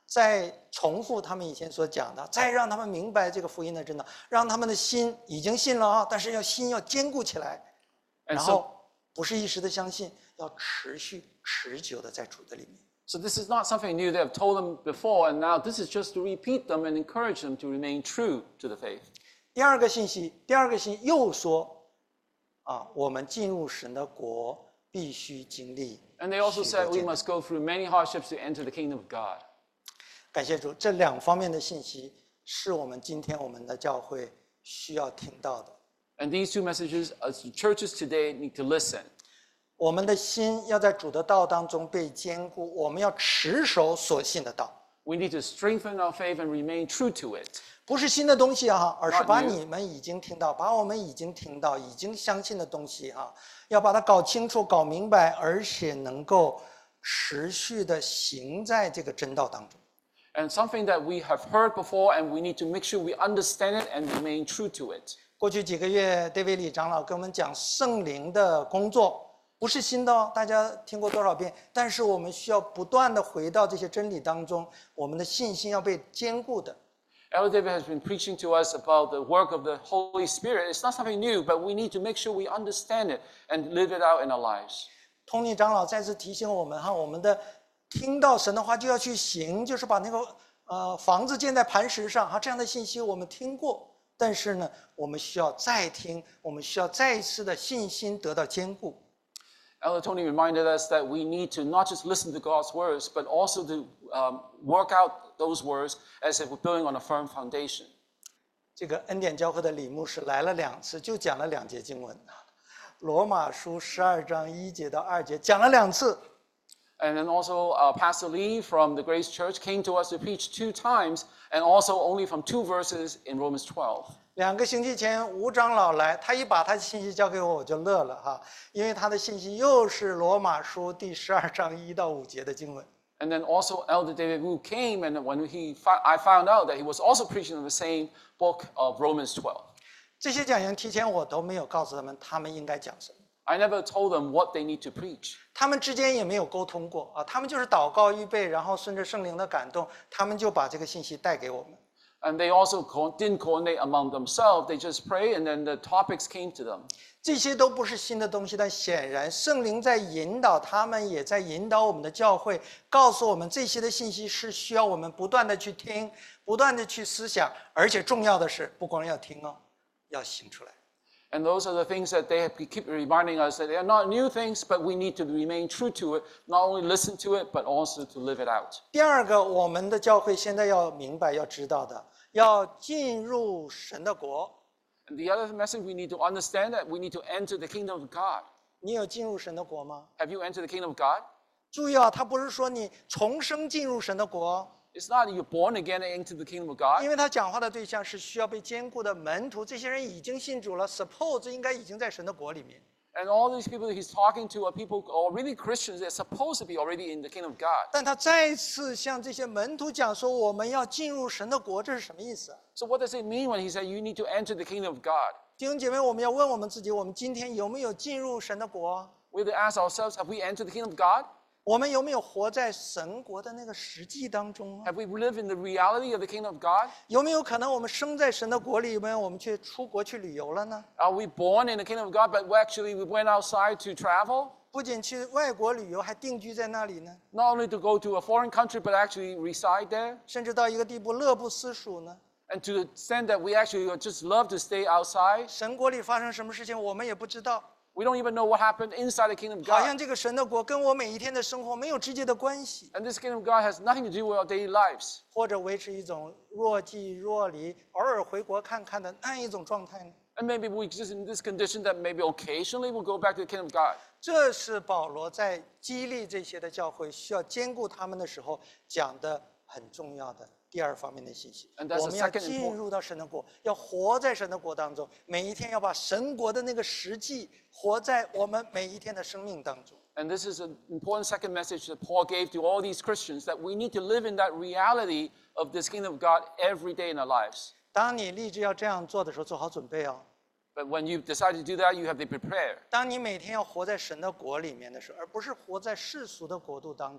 [SPEAKER 1] 再重复他们以前所讲的，再让他们明白这个福音的真道，让他们的心已经信了啊，但是要心要坚固起来，
[SPEAKER 2] And
[SPEAKER 1] 然
[SPEAKER 2] so,
[SPEAKER 1] 后不是一时的相信，要持续持久的在主的里面。
[SPEAKER 2] so this is not something new that I've told them before, and now this is just to repeat them and encourage them to remain true to the faith.
[SPEAKER 1] 第二个信息，第二个信息又说，啊，我们进入神的国必须经历。
[SPEAKER 2] And they also
[SPEAKER 1] 许多
[SPEAKER 2] said we
[SPEAKER 1] 艰难
[SPEAKER 2] must go through many hardships to enter the kingdom of God.
[SPEAKER 1] 感谢主，这两方面的信息是我们今天我们的教会需要听到的。
[SPEAKER 2] And these two messages, as churches today, need to listen.
[SPEAKER 1] 我们的心要在主的道当中被坚固，我们要持守所信的道，
[SPEAKER 2] We need to strengthen our faith and remain true to it.
[SPEAKER 1] 不是新的东西啊，而是
[SPEAKER 2] Not
[SPEAKER 1] 把
[SPEAKER 2] new.
[SPEAKER 1] 你们已经听到，把我们已经听到、已经相信的东西哈、要把它搞清楚、搞明白，而且能够持续的行在这个真道当中。
[SPEAKER 2] And something that we have heard before, and we need to make sure we understand it and remain true to it.
[SPEAKER 1] 过去几个月，戴维里长老跟我们讲圣灵的工作，不是新的哦，大家听过多少遍？但是我们需要不断的回到这些真理当中，我们的信心要被坚固的。
[SPEAKER 2] Elder David has been preaching to us about the work of the Holy Spirit. It's not something new, but we need to make sure we understand it and live it out in our lives.
[SPEAKER 1] 通尼长老再次提醒我们哈，我们的听到神的话就要去行，就是把那个呃房子建在磐石上哈，这样的信息我们听过，但是呢，我们需要再听，我们需要再一次的信心得到坚固。
[SPEAKER 2] Elder Tony reminded us that we need to not just listen to God's words, but also to um, work out those words as if we're building on a firm foundation.
[SPEAKER 1] 这个恩典教会的李牧师来了两次，就讲了两节经文，罗马书十二章一节到二节讲了两次。
[SPEAKER 2] And then also uh, Pastor Lee from the Grace Church came to us to preach two times, and also only from two verses in Romans twelve.
[SPEAKER 1] 两个星期前，吴长老来，他一把他的信息交给我，我就乐了哈，因为他的信息又是罗马书第十二章一到五节的经文。
[SPEAKER 2] And then also Elder David Wu came, and when he fi- I found out that he was also preaching on the same book of Romans twelve.
[SPEAKER 1] 这些讲员提前我都没有告诉他们，他们应该讲什么，
[SPEAKER 2] I never told them what they need to preach.
[SPEAKER 1] 他们之间也没有沟通过啊，他们就是祷告预备，然后顺着圣灵的感动，他们就把这个信息带给我们。
[SPEAKER 2] And they also co- didn't coordinate among themselves. They just prayed, and then the topics came to them.
[SPEAKER 1] 这些都不是新的东西，但显然圣灵在引导他们，也在引导我们的教会，告诉我们这些的信息是需要我们不断的去听，不断的去思想，而且重要的是，不光要听哦，要行出来。
[SPEAKER 2] And those are the things that they have to keep reminding us that they are not new things, but we need to remain true to it, not only listen to it, but also to live it out.
[SPEAKER 1] 第二个，我们的教会现在要明白、要知道的，要进入神的国。
[SPEAKER 2] And the other message we need to understand that we need to enter the kingdom of God.
[SPEAKER 1] 你有进入神的国吗？
[SPEAKER 2] Have you entered the kingdom of God?
[SPEAKER 1] 注意啊，他不是说你重生进入神的国，
[SPEAKER 2] It's not that you're born again and into the kingdom of God.
[SPEAKER 1] 因为他讲话的对象是需要被坚固的门徒，这些人已经信主了 ，suppose 应该已经在神的国里面。
[SPEAKER 2] And all these people he's talking to are people who are really Christians. They're supposed to be already in the kingdom of God.
[SPEAKER 1] 但他再次向这些门徒讲说，我们要进入神的国，这是什么意思啊？
[SPEAKER 2] So what does it mean when he said you need to enter the kingdom of God?
[SPEAKER 1] 弟兄姐妹，我们要问我们自己，我们今天有没有进入神的国？
[SPEAKER 2] We have to ask ourselves, have we entered the kingdom of God?
[SPEAKER 1] 我们有没有活在神国的那个实际当中啊？
[SPEAKER 2] Have we lived in the reality of the kingdom of God?
[SPEAKER 1] 有没有可能我们生在神的国里面，我们却出国去旅游了呢？
[SPEAKER 2] Are we born in the kingdom of God, but we actually we went outside to travel?
[SPEAKER 1] 不仅去外国旅游，还定居在那里呢，
[SPEAKER 2] Not only to go to a foreign country, but actually reside there?
[SPEAKER 1] 甚至到一个地步乐不思蜀呢？
[SPEAKER 2] And to the extent that we actually just love to stay outside?
[SPEAKER 1] 神国里发生什么事情，我们也不知道，
[SPEAKER 2] We don't even know what happened inside the kingdom of
[SPEAKER 1] 好像
[SPEAKER 2] God.
[SPEAKER 1] 这个神的国跟我每一天的生活没有直接的关系，
[SPEAKER 2] And this kingdom of God has nothing to do with our daily lives.
[SPEAKER 1] 或者维持一种若即若离、偶尔回国看看的那一种状态呢？
[SPEAKER 2] And maybe we exist in this condition that maybe occasionally we'll go back to the kingdom of God.
[SPEAKER 1] 这是保罗在激励这些的教会需要兼顾他们的时候讲的很重要的第二方面的信息。
[SPEAKER 2] And that's the
[SPEAKER 1] 我们要
[SPEAKER 2] second
[SPEAKER 1] 进入到神的国，要活在神的国当中，每一天要把神国的那个实际活在我们每一天的生命当中。
[SPEAKER 2] And this is an important second message that Paul gave to all these Christians, that we need to live in that reality of this kingdom of God every day in our lives.
[SPEAKER 1] 当你立志要这样做的时候，做好准备哦。
[SPEAKER 2] But when you decide to do that, you have to prepare.
[SPEAKER 1] 当你每天要活在神的国里面的时候，而不是活在世俗的国度当中，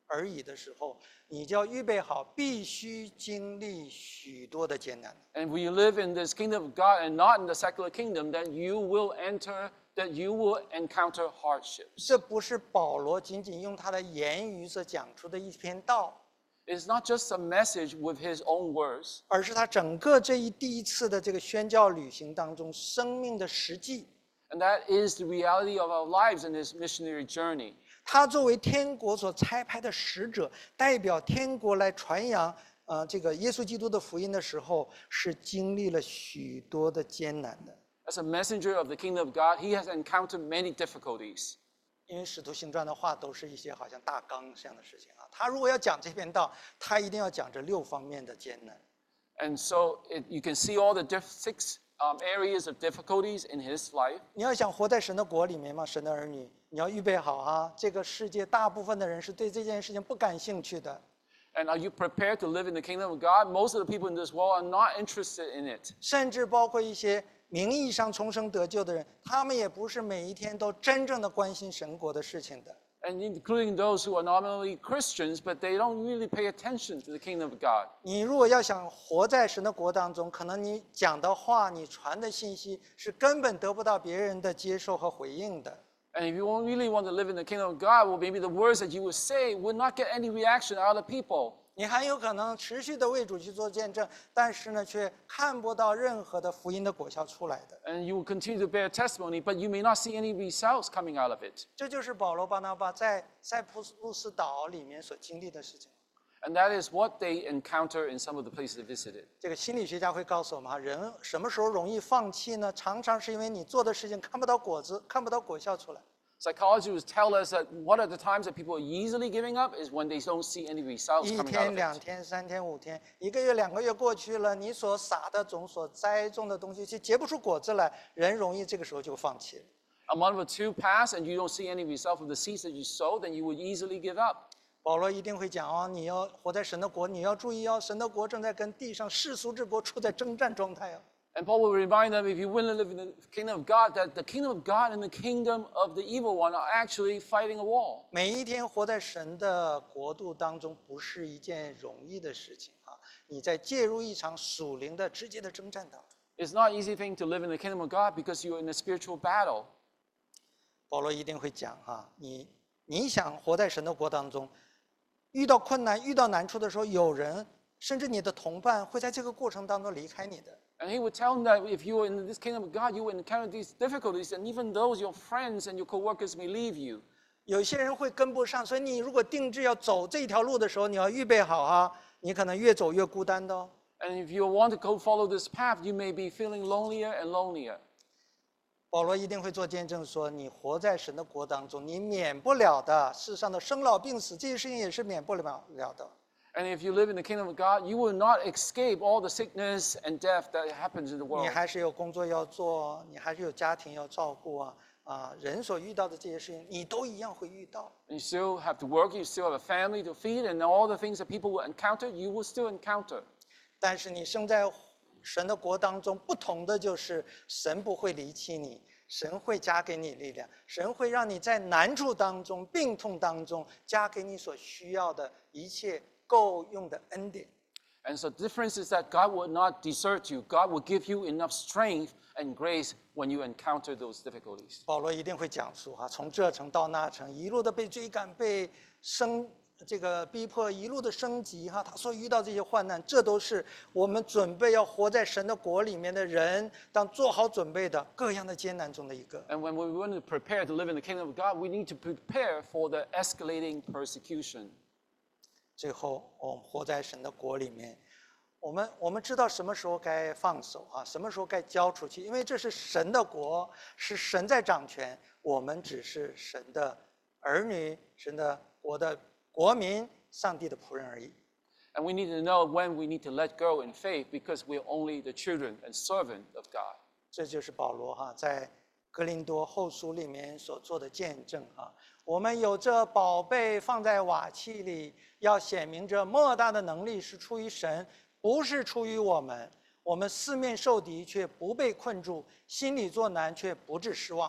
[SPEAKER 1] 而已的时候，你就要预备好，必须经历许多的艰难。
[SPEAKER 2] And when you live in this kingdom of God and not in the secular kingdom, then you will enter, that you will encounter hardships.
[SPEAKER 1] 这不是保罗仅仅用他的言语所讲出的一篇道，
[SPEAKER 2] It's not just a message with his own words,
[SPEAKER 1] 而是他整个这一第一次的这个宣教旅行当中生命的实际。
[SPEAKER 2] and that is the reality of our lives in this missionary journey.
[SPEAKER 1] 他作为天国所差派的使者，代表天国来传扬呃这个耶稣基督的福音的时候，是经历了许多的艰难的。
[SPEAKER 2] As a messenger of the kingdom of God, he has encountered many difficulties.
[SPEAKER 1] 因为使徒行传的话都是一些好像大纲这样的事情啊，他如果要讲这篇道，他一定要讲这六方面的艰难。
[SPEAKER 2] And so it, you can see all the diff- six um, areas of difficulties in his life.
[SPEAKER 1] 你要想活在神的国里面嘛，神的儿女，你要预备好啊！这个世界大部分的人是对这件事情不感兴趣的，
[SPEAKER 2] And are you prepared to live in the kingdom of God? Most of the people in this world are not interested in it.
[SPEAKER 1] 甚至包括一些名义上重生得救的人，他们也不是每一天都真正的关心神国的事情的。
[SPEAKER 2] And including those who are nominally Christians, but they don't really pay attention to the kingdom of God.
[SPEAKER 1] 你如果要想活在神的国当中，可能你讲的话、你传的信息是根本得不到别人的接受和回应的。
[SPEAKER 2] And if you really want to live in the kingdom of God, well, maybe the words that you would say would not get any reaction out of people.
[SPEAKER 1] 你很有可能持续的为主去做见证，但是呢，却看不到任何的福音的果效出来的。
[SPEAKER 2] And you will continue to bear testimony, but you may not see any results coming out of it.
[SPEAKER 1] 这就是保罗巴拿巴在塞浦路斯岛里面所经历的事情。
[SPEAKER 2] And that is what they encounter in some of the places they visited.
[SPEAKER 1] 这个心理学家会告诉我们哈，人什么时候容易放弃呢？常常是因为你做的事情看不到果子，看不到果效出来。
[SPEAKER 2] Psychologists tell us that one of the times that people are easily giving up is when they don't see any results
[SPEAKER 1] 一
[SPEAKER 2] coming out
[SPEAKER 1] 天、
[SPEAKER 2] of
[SPEAKER 1] 两
[SPEAKER 2] it.
[SPEAKER 1] 天、三天、五天，一个月、两个月过去了，你所撒的种、所栽种的东西，却结不出果子来，人容易这个时候就放弃了。
[SPEAKER 2] A month or two pass and you don't see any result of the seeds that you sowed, then you would easily give up.
[SPEAKER 1] 保罗一定会讲哦，你要活在神的国，你要注意哦，神的国正在跟地上世俗之国处在征战状态哦。
[SPEAKER 2] And Paul will remind them, if you want to live in the kingdom of God, that the kingdom of God and the kingdom of the evil one are actually fighting a war.
[SPEAKER 1] 每一天活在神的国度当中，不是一件容易的事情啊！你在介入一场属灵的直接的征战当中。
[SPEAKER 2] It's not an easy thing to live in the kingdom of God because you're in a spiritual battle.
[SPEAKER 1] 保罗一定会讲哈，你你想活在神的国当中，遇到困难、遇到难处的时候，有人甚至你的同伴会在这个过程当中离开你的。
[SPEAKER 2] And he would tell them that if you were in this kingdom of God, you would encounter these difficulties, and even those your friends and your co-workers may leave you.
[SPEAKER 1] 有些人会跟不上，所以你如果定志要走这条路的时候，你要预备好哈，你可能越走越孤单的哦。
[SPEAKER 2] And if you want to go follow this path, you may be feeling lonelier and lonelier.
[SPEAKER 1] 保罗一定会做见证说，你活在神的国当中，你免不了的世上的生老病死，这些事情也是免不了的。
[SPEAKER 2] And if you live in the kingdom of God, you will not escape all the sickness and death that happens in the
[SPEAKER 1] 你
[SPEAKER 2] world.
[SPEAKER 1] 还是有工作要做，你还是有家庭要照顾啊啊！人所遇到的这些事情，你都一样会遇到。
[SPEAKER 2] You still have to work, you still have a family to feed, and all the things that people will encounter, you will still encounter.
[SPEAKER 1] 但是你生在神的国当中，不同的就是神不会离弃你，神会加给你力量，神会让你在难处当中、病痛当中，加给你所需要的一切够用的恩典。
[SPEAKER 2] And so the difference is that God will not desert you. God will give you enough strength and grace when you encounter those difficulties.
[SPEAKER 1] 保罗一定会讲述哈，从这城到那城，一路的被追赶、被升这个逼迫，一路的升级哈，他所遇到这些患难，这都是我们准备要活在神的国里面的人，当做好准备的各样的艰难中的一个。
[SPEAKER 2] And when we want to prepare to live in the kingdom of God, we need to prepare for the escalating persecution.
[SPEAKER 1] 最后，我们活在神的国里面，我们我们知道什么时候该放手啊，什么时候该交出去，因为这是神的国，是神在掌权，我们只是神的儿女，神的国的国民，上帝的仆人而已。
[SPEAKER 2] And we need to know when we need to let go in faith because we're only the children and servant of God.
[SPEAKER 1] 这就是保罗哈在哥林多后书里面所做的见证啊。我们有这宝贝放在瓦器里，要显明这莫大的能力是出于神，不是出于我们。我们四面受敌却不被困住，心里作难却不致失望。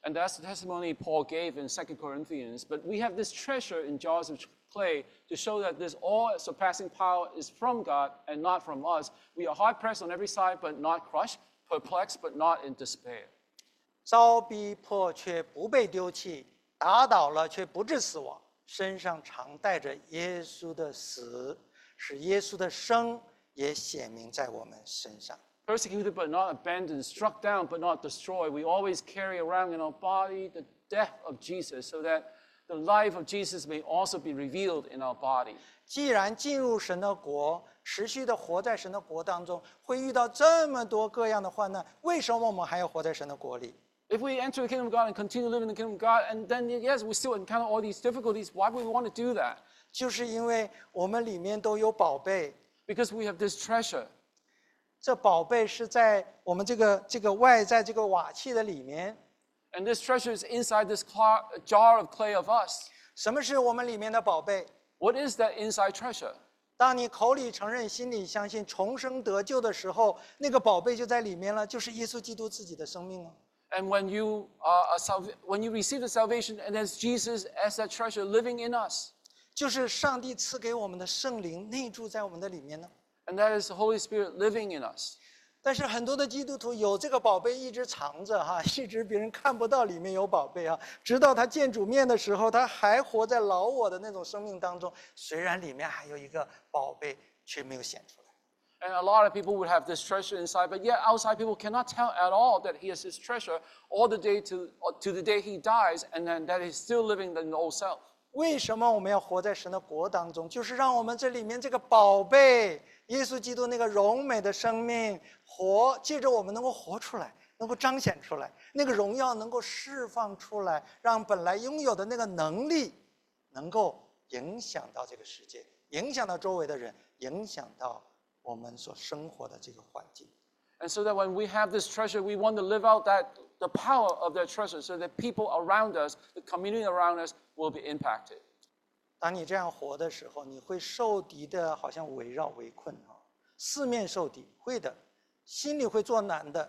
[SPEAKER 2] And that's the testimony Paul gave in Second Corinthians. But we have this treasure in jars of clay to show that this all-surpassing power is from God and not from us. We are hard-pressed on every side, but not crushed, perplexed, but not in despair.
[SPEAKER 1] 遭逼迫却不被丢弃，打倒了却不致死亡，身上常带着耶稣的死，使耶稣的生也显明在我们身上。
[SPEAKER 2] Persecuted but not abandoned, struck down but not destroyed. We always carry around in our body the death of Jesus so that the life of Jesus may also be revealed in our body.
[SPEAKER 1] 既然进入神的国，持续的活在神的国当中，会遇到这么多各样的患难，为什么我们还要活在神的国里？
[SPEAKER 2] If we enter the kingdom of God and continue living in the kingdom of God, and then yes, we still encounter all these difficulties, why would we want to do that?
[SPEAKER 1] 就是因为我们里面都有宝贝，
[SPEAKER 2] Because we have this treasure.
[SPEAKER 1] 这宝贝是在我们这个这个外在这个瓦器的里面。
[SPEAKER 2] And this treasure is inside this cla- jar of clay of us.
[SPEAKER 1] 什么是我们里面的宝贝？
[SPEAKER 2] What is that inside treasure?
[SPEAKER 1] 当你口里承认，心里相信，重生得救的时候，那个宝贝就在里面了，就是耶稣基督自己的生命了。
[SPEAKER 2] And when you, uh, are salv- when you receive the salvation, and there's Jesus as that treasure living in us.
[SPEAKER 1] 就是上帝赐给我们的圣灵内住在我们的里面呢。
[SPEAKER 2] And that is the Holy Spirit living in us.
[SPEAKER 1] 但是很多的基督徒有这个宝贝一直藏着哈，一直别人看不到里面有宝贝啊，直到他见主面的时候，他还活在老我的那种生命当中，虽然里面还有一个宝贝，却没有显出来。
[SPEAKER 2] And a lot of people would have this treasure inside, but yet outside people cannot tell at all that he has this treasure all the day to, to the day he dies, and then that he's still living in the old self.
[SPEAKER 1] 为什么我们要活在神的国当中？就是让我们这里面这个宝贝，耶稣基督那个荣美的生命，活借着我们能够活出来，能够彰显出来，那个荣耀能够释放出来，让本来拥有的那个能力，能够影响到这个世界，影响到周围的人，影响到我们所生活的这个环境。
[SPEAKER 2] And so that when we have this treasure, we want to live out that the power of that treasure so that people around us, the community around us, will be impacted.
[SPEAKER 1] 当你这样活的时候，你会受敌的，好像围绕围困啊，四面受敌，会的，心里会作难的。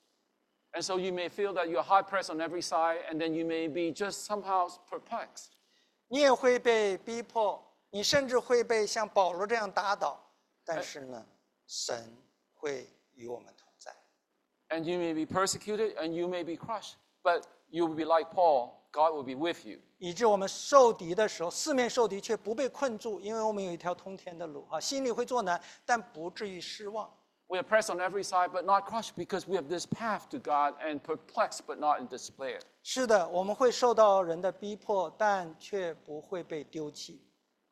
[SPEAKER 2] And so you may feel that you're hard pressed on every side, and then you may be just somehow perplexed.
[SPEAKER 1] 你也会被逼迫，你甚至会被像保罗这样打倒，但是呢，神会与我们同在。
[SPEAKER 2] And you may be persecuted, and you may be crushed, but you will be like Paul. God will be with you.
[SPEAKER 1] 以致我们受敌的时候，四面受敌却不被困住，因为我们有一条通天的路啊，心里会作难，但不至于失望。
[SPEAKER 2] We are pressed on every side, but not crushed, because we have this path to God, and perplexed, but not in despair.
[SPEAKER 1] 是的，我们会受到人的逼迫，但却不会被丢弃。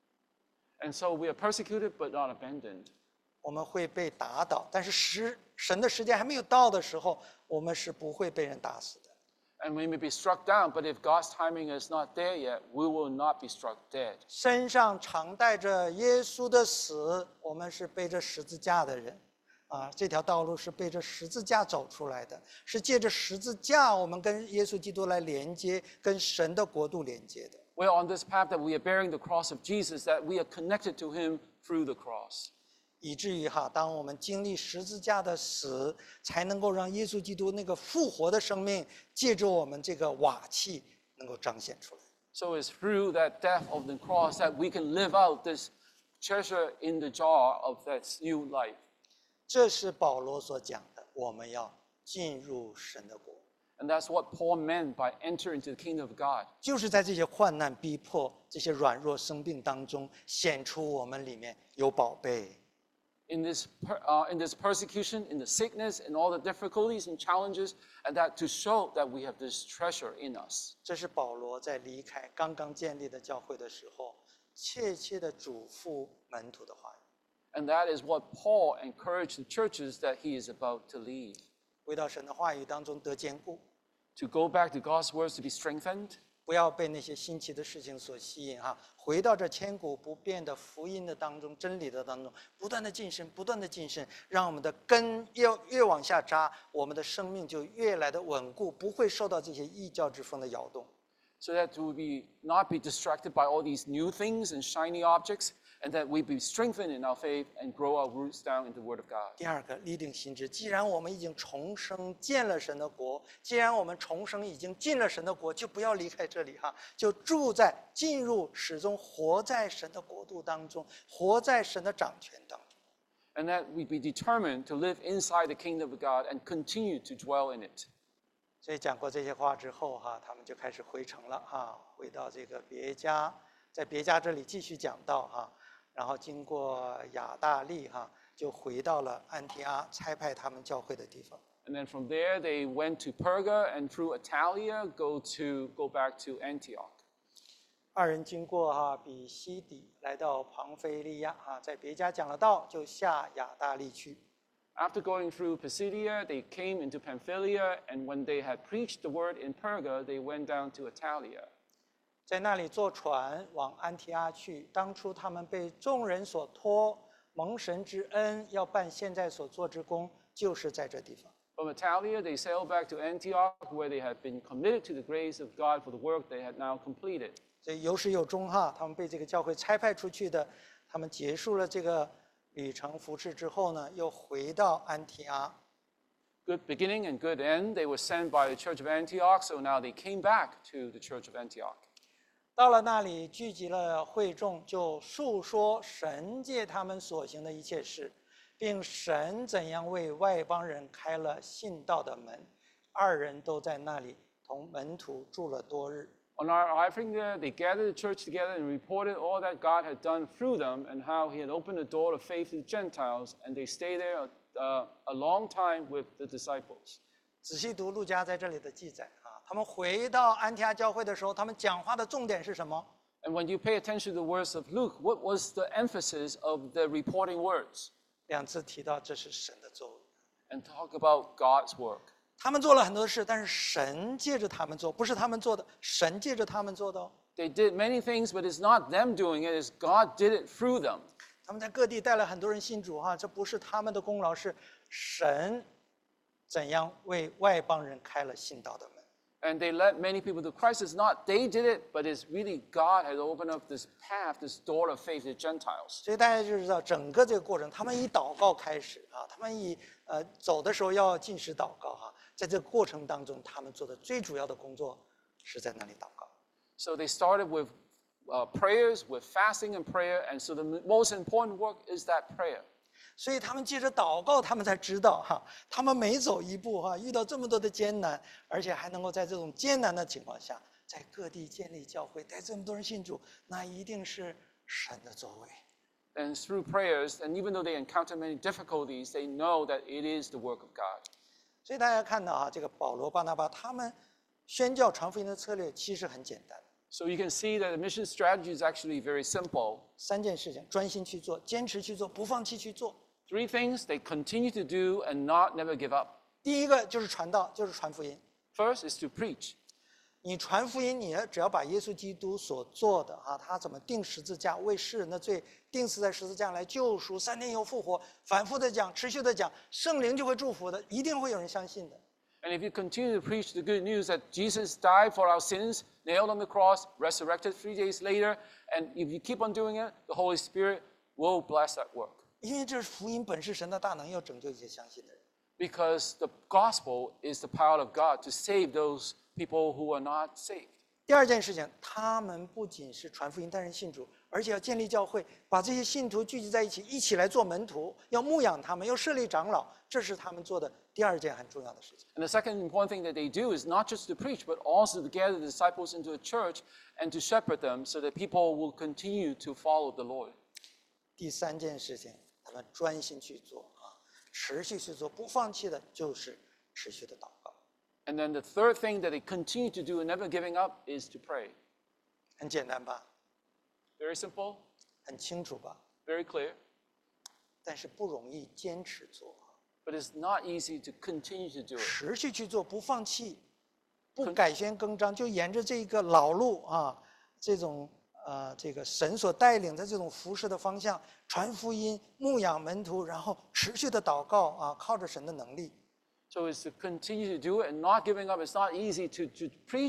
[SPEAKER 2] And so we are persecuted, but not abandoned.
[SPEAKER 1] 我们会被打倒，但是时神的时间还没有到的时候，我们是不会被人打死的。
[SPEAKER 2] And we may be struck down, but if God's timing is not there yet, we will not be struck dead.
[SPEAKER 1] 身上常带着耶稣的死，我们是背着十字架的人，啊，这条道路是背着十字架走出来的，是借着十字架，我们跟耶稣基督来连接，跟神的国度连接的。
[SPEAKER 2] We're on this path that we are bearing the cross of Jesus, that we are connected to him through the cross.
[SPEAKER 1] 以至于哈，当我们经历十字架的死，才能够让耶稣基督那个复活的生命，借着我们这个瓦器，能够彰显出来。
[SPEAKER 2] So it's through that death of the cross that we can live out this treasure in the jar of that new life.
[SPEAKER 1] 这是保罗所讲的，我们要进入神的国，
[SPEAKER 2] And that's what Paul meant by enter into the kingdom of God.
[SPEAKER 1] 就是在这些患难、逼迫、这些软弱、生病当中，显出我们里面有宝贝。
[SPEAKER 2] In this, per- uh, in this persecution, in the sickness, in all the difficulties and challenges, and that to show that we have this treasure in us.
[SPEAKER 1] 这是保罗在离开刚刚建立的教会的时候，切切的嘱咐门徒的话语。
[SPEAKER 2] And that is what Paul encouraged the churches that he is about to leave.
[SPEAKER 1] 回到神的话语当中得坚固，
[SPEAKER 2] To go back to God's words to be strengthened.
[SPEAKER 1] 不要被那些新奇的事情所吸引哈。回到这千古不变的福音的当中，真理的当中，不断的晋升，不断的晋升，让我们的根越越往下扎，我们的生命就越来的稳固，不会受到这些异教之风的摇动。
[SPEAKER 2] so that we be not be distracted by all these new things and shiny objects, and that we be strengthened in our faith and grow our roots down in the Word of God.
[SPEAKER 1] 第二个，立定心志。既然我们已经重生，见了神的国，既然我们重生已经进了神的国，就不要离开这里哈，就住在进入始终活在神的国度当中，活在神的掌权当中。
[SPEAKER 2] And that we be determined to live inside the kingdom of God and continue to dwell in it.
[SPEAKER 1] 所以讲过这些话之后哈，他们就开始回城了哈，回到这个别家，在别家这里继续讲道哈。然后经过亚大利哈，就回到了安提阿差派他们教会的地方。
[SPEAKER 2] And then from there, they went to Perga and through Italia, go to go back to Antioch.
[SPEAKER 1] 二人经过哈比西底，来到庞菲利亚啊，在别家讲了道，就下亚大利去。
[SPEAKER 2] After going through Pisidia, they came into Pamphylia, and when they had preached the word in Perga, they went down to Italia.
[SPEAKER 1] 在那里坐船往安提阿去。当初他们被众人所托，蒙神之恩，要办现在所做之工，就是在这地方。
[SPEAKER 2] From Italia, they sailed back to Antioch, where they had been committed to the grace of God for the work they had now completed.
[SPEAKER 1] 所以有始有终哈，他们被这个教会差派出去的，他们结束了这个旅程服侍之后呢，又回到安提阿。
[SPEAKER 2] Good beginning and good end. They were sent by the church of Antioch, so now they came back to the church of Antioch.
[SPEAKER 1] 到了那里，聚集了会众，就述说神借他们所行的一切事，并神怎样为外邦人开了信道的门。二人都在那里同门徒住了多日。
[SPEAKER 2] On arriving there, they gathered the church together and reported all that God had done through them and how he had opened the door of faith to the Gentiles, and they stayed there uh, a long time with the disciples.
[SPEAKER 1] 仔细读路加在这里的记载啊，他们回到安提阿教会的时候，他们讲话的重点是什么？
[SPEAKER 2] And when you pay attention to the words of Luke, what was the emphasis of the reporting words?
[SPEAKER 1] 两次提到这是神的作为。
[SPEAKER 2] And talk about God's work.
[SPEAKER 1] 他们做了很多事，但是神借着他们做，不是他们做的，神借着他们做的哦。
[SPEAKER 2] They did many things, but it's not them doing it, it's God did it through them.
[SPEAKER 1] 他们在各地带了很多人信主哈，这不是他们的功劳，是神怎样为外邦人开了信道的门。
[SPEAKER 2] And they led many people to Christ. It's not they did it, but it's really God had opened up this path, this door of faith to Gentiles.
[SPEAKER 1] 所以大家就知道整个这个过程，他们以祷告开始啊，他们以呃走的时候要进食祷告哈，在这个过程当中，他们做的最主要的工作是在那里祷告。
[SPEAKER 2] So they started with uh, prayers, with fasting and prayer, and so the most important work is that prayer.
[SPEAKER 1] 所以他们借着祷告，他们才知道哈，他们每走一步哈，遇到这么多的艰难，而且还能够在这种艰难的情况下，在各地建立教会，带这么多人信主，那一定是神的作为。
[SPEAKER 2] And through prayers, and even though they encounter many difficulties, they know that it is the work of God.
[SPEAKER 1] 所以大家看到啊，这个保罗、巴拿巴他们宣教传福音的策略其实很简单，
[SPEAKER 2] So you can see that the mission strategy is actually very simple.
[SPEAKER 1] 三件事情：专心去做，坚持去做，不放弃去做。
[SPEAKER 2] Three things they continue to do and not never give up.
[SPEAKER 1] 第一个就是传道，就是传福音。
[SPEAKER 2] First is to preach.
[SPEAKER 1] 你传福音，你只要把耶稣基督所做的啊，他怎么钉十字架，为世人的罪钉死在十字架来救赎，三天又复活，反复的讲，持续的讲，圣灵就会祝福的，一定会有人相信的。
[SPEAKER 2] And if you continue to preach the good news that Jesus died for our sins, nailed on the cross, resurrected three days later, and if you keep on doing it, the Holy Spirit will bless that work.
[SPEAKER 1] 因为这是福音本是神的大能，要拯救一些相信的人。
[SPEAKER 2] Because the gospel is the power of God to save those people who are not saved.
[SPEAKER 1] 第二件事情，他们不仅是传福音、带人信主，而且要建立教会，把这些信徒聚集在一起，一起来做门徒，要牧养他们，要设立长老，这是他们做的第二件很重要的事情。
[SPEAKER 2] And the second important thing that they do is not just to preach, but also to gather the disciples into a church and to shepherd them so that people will continue to follow the Lord.
[SPEAKER 1] 第三件事情，他们专心去做啊，持续去做，不放弃的，就是持续的祷告。
[SPEAKER 2] And then the third thing that they continue to do and never giving up is to pray.
[SPEAKER 1] 很简单吧，
[SPEAKER 2] Very simple,
[SPEAKER 1] 很清楚吧，
[SPEAKER 2] very clear,
[SPEAKER 1] 但是不容易坚持做，
[SPEAKER 2] but it's not easy to continue to do it.
[SPEAKER 1] 持续去做，不放弃，不改弦更张，就沿着这个老路啊，这种呃这个神所带领的这种服侍的方向，传福音、牧养门徒，然后持续的祷告啊，靠着神的能力。
[SPEAKER 2] So it's to continue to do it and not giving up. It's not easy to, to preach,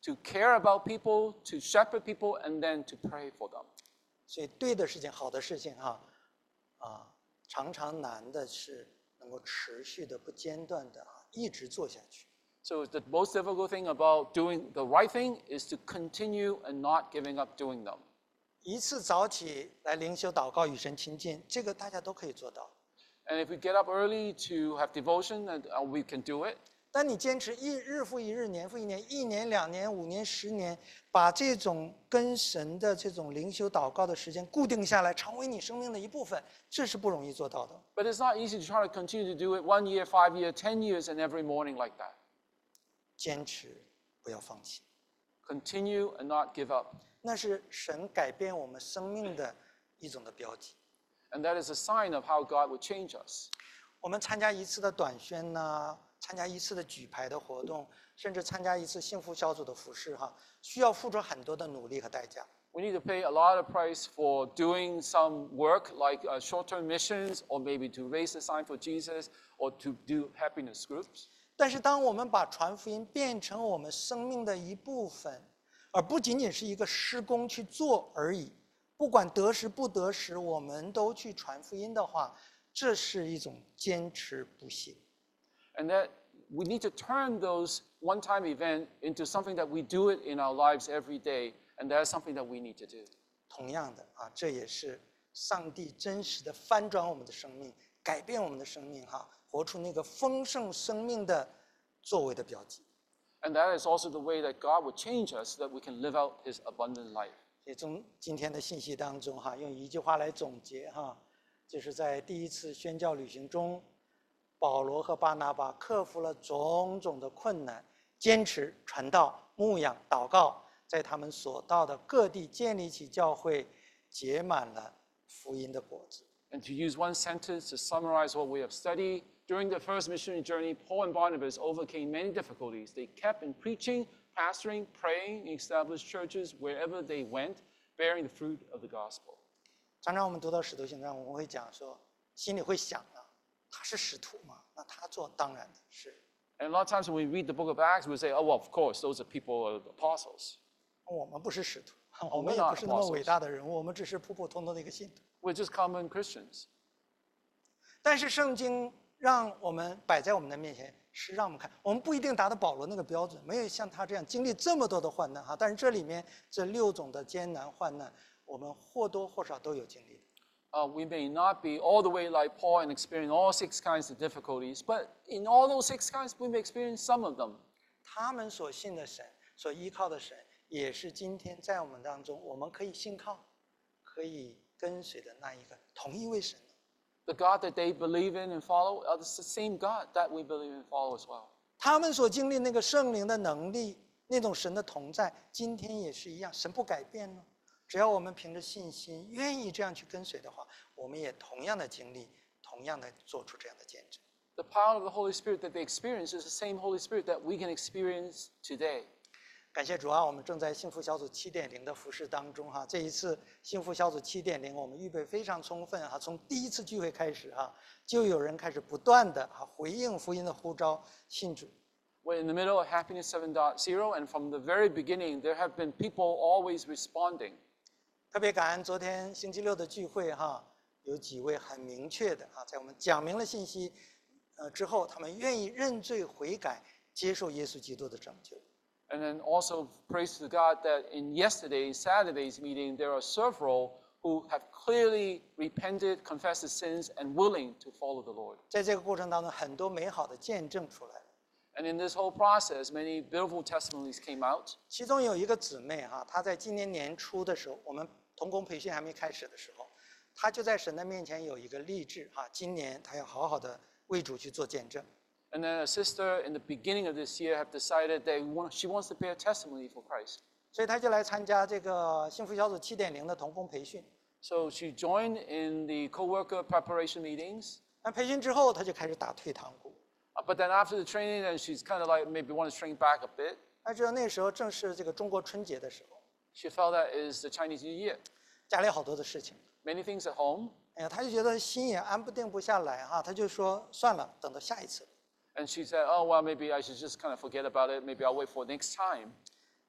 [SPEAKER 2] to care about people, to shepherd people, and then to pray for them.
[SPEAKER 1] 所以对的事情、好的事情哈，啊，常常难的是能够持续的、不间断的啊，一直做下去。
[SPEAKER 2] So the most difficult thing about doing the right thing is to continue and not giving up doing them.
[SPEAKER 1] 一次早起来灵修、祷告、与神亲近，这个大家都可以做到。
[SPEAKER 2] And if we get up early to have devotion, and uh, we can do it.
[SPEAKER 1] 当你坚持一日复一日、年复一年、一年、两年、五年、十年，把这种跟神的这种灵修祷告的时间固定下来，成为你生命的一部分，这是不容易做到的。
[SPEAKER 2] But it's not easy to try to continue to do it one year, five years, ten years, and every morning like that.
[SPEAKER 1] 坚持，不要放弃，
[SPEAKER 2] Continue and not give up.
[SPEAKER 1] 那是神改变我们生命的一种的标记。
[SPEAKER 2] And that is a sign of how God would change us.
[SPEAKER 1] 我们参加一次的短宣呐、参加一次的举牌的活动，甚至参加一次幸福小组的服饰，哈，需要付出很多的努力和代价。
[SPEAKER 2] We need to pay a lot of price for doing some work like uh, short-term missions, or maybe to raise a sign for Jesus, or to do happiness groups.
[SPEAKER 1] 但是，当我们把传福音变成我们生命的一部分，而不仅仅是一个施工去做而已，不管得时不得时，我们都去传福音的话，这是一种坚持不懈。
[SPEAKER 2] And that we need to turn those one-time events into something that we do it in our lives every day, and that is something that we need to do.
[SPEAKER 1] 同样的啊，这也是上帝真实的翻转我们的生命，改变我们的生命，哈，活出那个丰盛生命的作为的标记。
[SPEAKER 2] And that is also the way that God would change us so that we can live out His abundant life.
[SPEAKER 1] 也从今天的信息当中，哈，用一句话来总结，哈，就是在第一次宣教旅行中，保罗和巴拿巴克服了种种的困难，坚持传道、牧养、祷告，在他们所到的各地建立起教会，结满了福音的果子。
[SPEAKER 2] And to use one sentence to summarize what we have studied, during the first missionary journey, Paul and Barnabas overcame many difficulties. They kept in preaching, pastoring, praying, and established churches wherever they went, bearing the fruit of the gospel.
[SPEAKER 1] 常常我们读到使徒行传，我们会讲说，心里会想啊，他是使徒吗？那他做当然的是。
[SPEAKER 2] And a lot of times when we read the book of Acts, we say, oh, well, of course, those are people, are apostles.
[SPEAKER 1] 我们不是使徒，
[SPEAKER 2] we're
[SPEAKER 1] 我们也
[SPEAKER 2] not
[SPEAKER 1] 不是那么
[SPEAKER 2] apostles.
[SPEAKER 1] 伟大的人物，我们只是普普通通的一个信徒。
[SPEAKER 2] We're just common Christians.
[SPEAKER 1] 但是圣经让我们摆在我们的面前，是让我们看，我们不一定达到保罗那个标准，没有像他这样经历这么多的患难哈。但是这里面这六种的艰难患难，我们或多或少都有经历的。
[SPEAKER 2] Uh, we may not be all the way like Paul and experience all six kinds of difficulties, but in all those six kinds, we may experience some of them.
[SPEAKER 1] 他们所信的神，所依靠的神，也是今天在我们当中我们可以信靠、可以跟随的那一个同一位神。
[SPEAKER 2] The God that they believe in and follow are the same God that we believe and follow as well.
[SPEAKER 1] 他们所经历那个圣灵的能力，那种神的同在，今天也是一样，神不改变呢。只要我们凭着信心，愿意这样去跟随的话，我们也同样的经历，同样的做出这样的见证。
[SPEAKER 2] The power of the Holy Spirit that they experience is the same Holy Spirit that we can experience today.
[SPEAKER 1] 感谢主啊，我们正在幸福小组七点零的服饰当中哈。这一次幸福小组七点零，我们预备非常充分哈。从第一次聚会开始哈，就有人开始不断的哈回应福音的呼召，信主。
[SPEAKER 2] We're in the middle of Happiness seven point oh, and from the very beginning, there have been people always responding.
[SPEAKER 1] 特别感恩昨天星期六的聚会哈，有几位很明确的啊，在我们讲明了信息，呃之后，他们愿意认罪悔改，接受耶稣基督的拯救。
[SPEAKER 2] And then also praise to God that in yesterday's, Saturday's meeting, there are several who have clearly repented, confessed their sins, and willing to follow the Lord.
[SPEAKER 1] 在这个过程当中，很多美好的见证出来了。
[SPEAKER 2] And in this whole process, many beautiful testimonies came out.
[SPEAKER 1] 其中有一个姊妹哈，她在今年年初的时候，我们同工培训还没开始的时候，她就在神的面前有一个立志哈，今年她要好好的为主去做见证。
[SPEAKER 2] And then a sister in the beginning of this year have decided that want, she wants to bear testimony for Christ.
[SPEAKER 1] 所以她就来参加这个幸福小组七点零的同工培训。
[SPEAKER 2] So she joined in the co-worker preparation meetings.
[SPEAKER 1] 那培训之后，她就开始打退堂鼓。
[SPEAKER 2] Uh, but then after the training, then she's kind of like maybe want to shrink back a bit.
[SPEAKER 1] 那知道那时候正是这个中国春节的时候，
[SPEAKER 2] She felt that is the Chinese New Year.
[SPEAKER 1] 家里好多的事情，
[SPEAKER 2] Many things at home.
[SPEAKER 1] 哎呀，她就觉得心也安不定不下来哈，她就说算了，等到下一次。
[SPEAKER 2] And she said, oh, well, maybe I should just kind of forget about it. Maybe I'll wait for next time.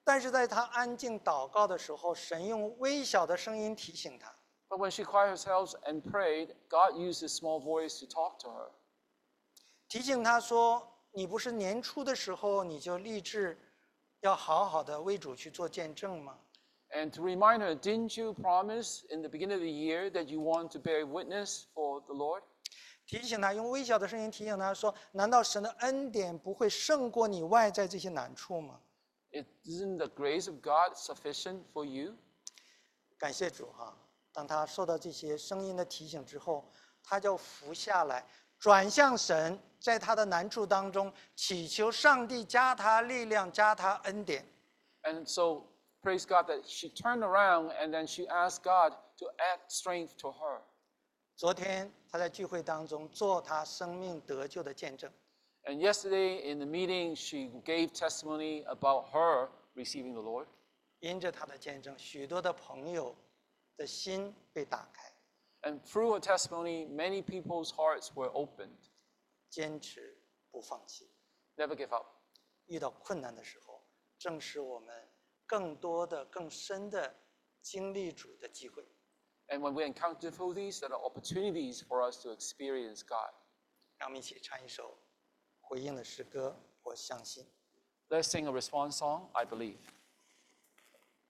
[SPEAKER 1] 但是在他安静祷告的时候，神用微小的声音提醒他。
[SPEAKER 2] But when she quiet herself and prayed, God used his small voice to talk to her.
[SPEAKER 1] 提醒他说：“你不是年初的时候你就立志要好好的为主去做见证吗？
[SPEAKER 2] And to remind her, didn't you promise in the beginning of the year that you want to bear witness for the Lord?
[SPEAKER 1] 提醒他，用微小的声音提醒他说：“难道神的恩典不会胜过你外在这些难处吗
[SPEAKER 2] It, isn't the grace of God sufficient for you?”
[SPEAKER 1] 感谢主哈！当他受到这些声音的提醒之后，他就伏下来，转向神，在他的难处当中祈求上帝加他力量，加他恩典。
[SPEAKER 2] And so, praise God that she turned around and then she asked God to add strength to her.
[SPEAKER 1] 昨天他在聚会当中做他生命得救的见证，
[SPEAKER 2] And yesterday in the meeting, she gave testimony about her receiving the Lord.
[SPEAKER 1] 因着他的见证，许多的朋友的心被打开，
[SPEAKER 2] And through her testimony, many people's hearts were opened.
[SPEAKER 1] 坚持不放弃。
[SPEAKER 2] Never give up.
[SPEAKER 1] 遇到困难的时候，正是我们更多的、更深的经历主的机会。
[SPEAKER 2] And when we encounter difficulties, there are opportunities for us to experience God.
[SPEAKER 1] 让我们一起唱一首回应的诗歌，我相信。
[SPEAKER 2] Let's sing a response song, I Believe.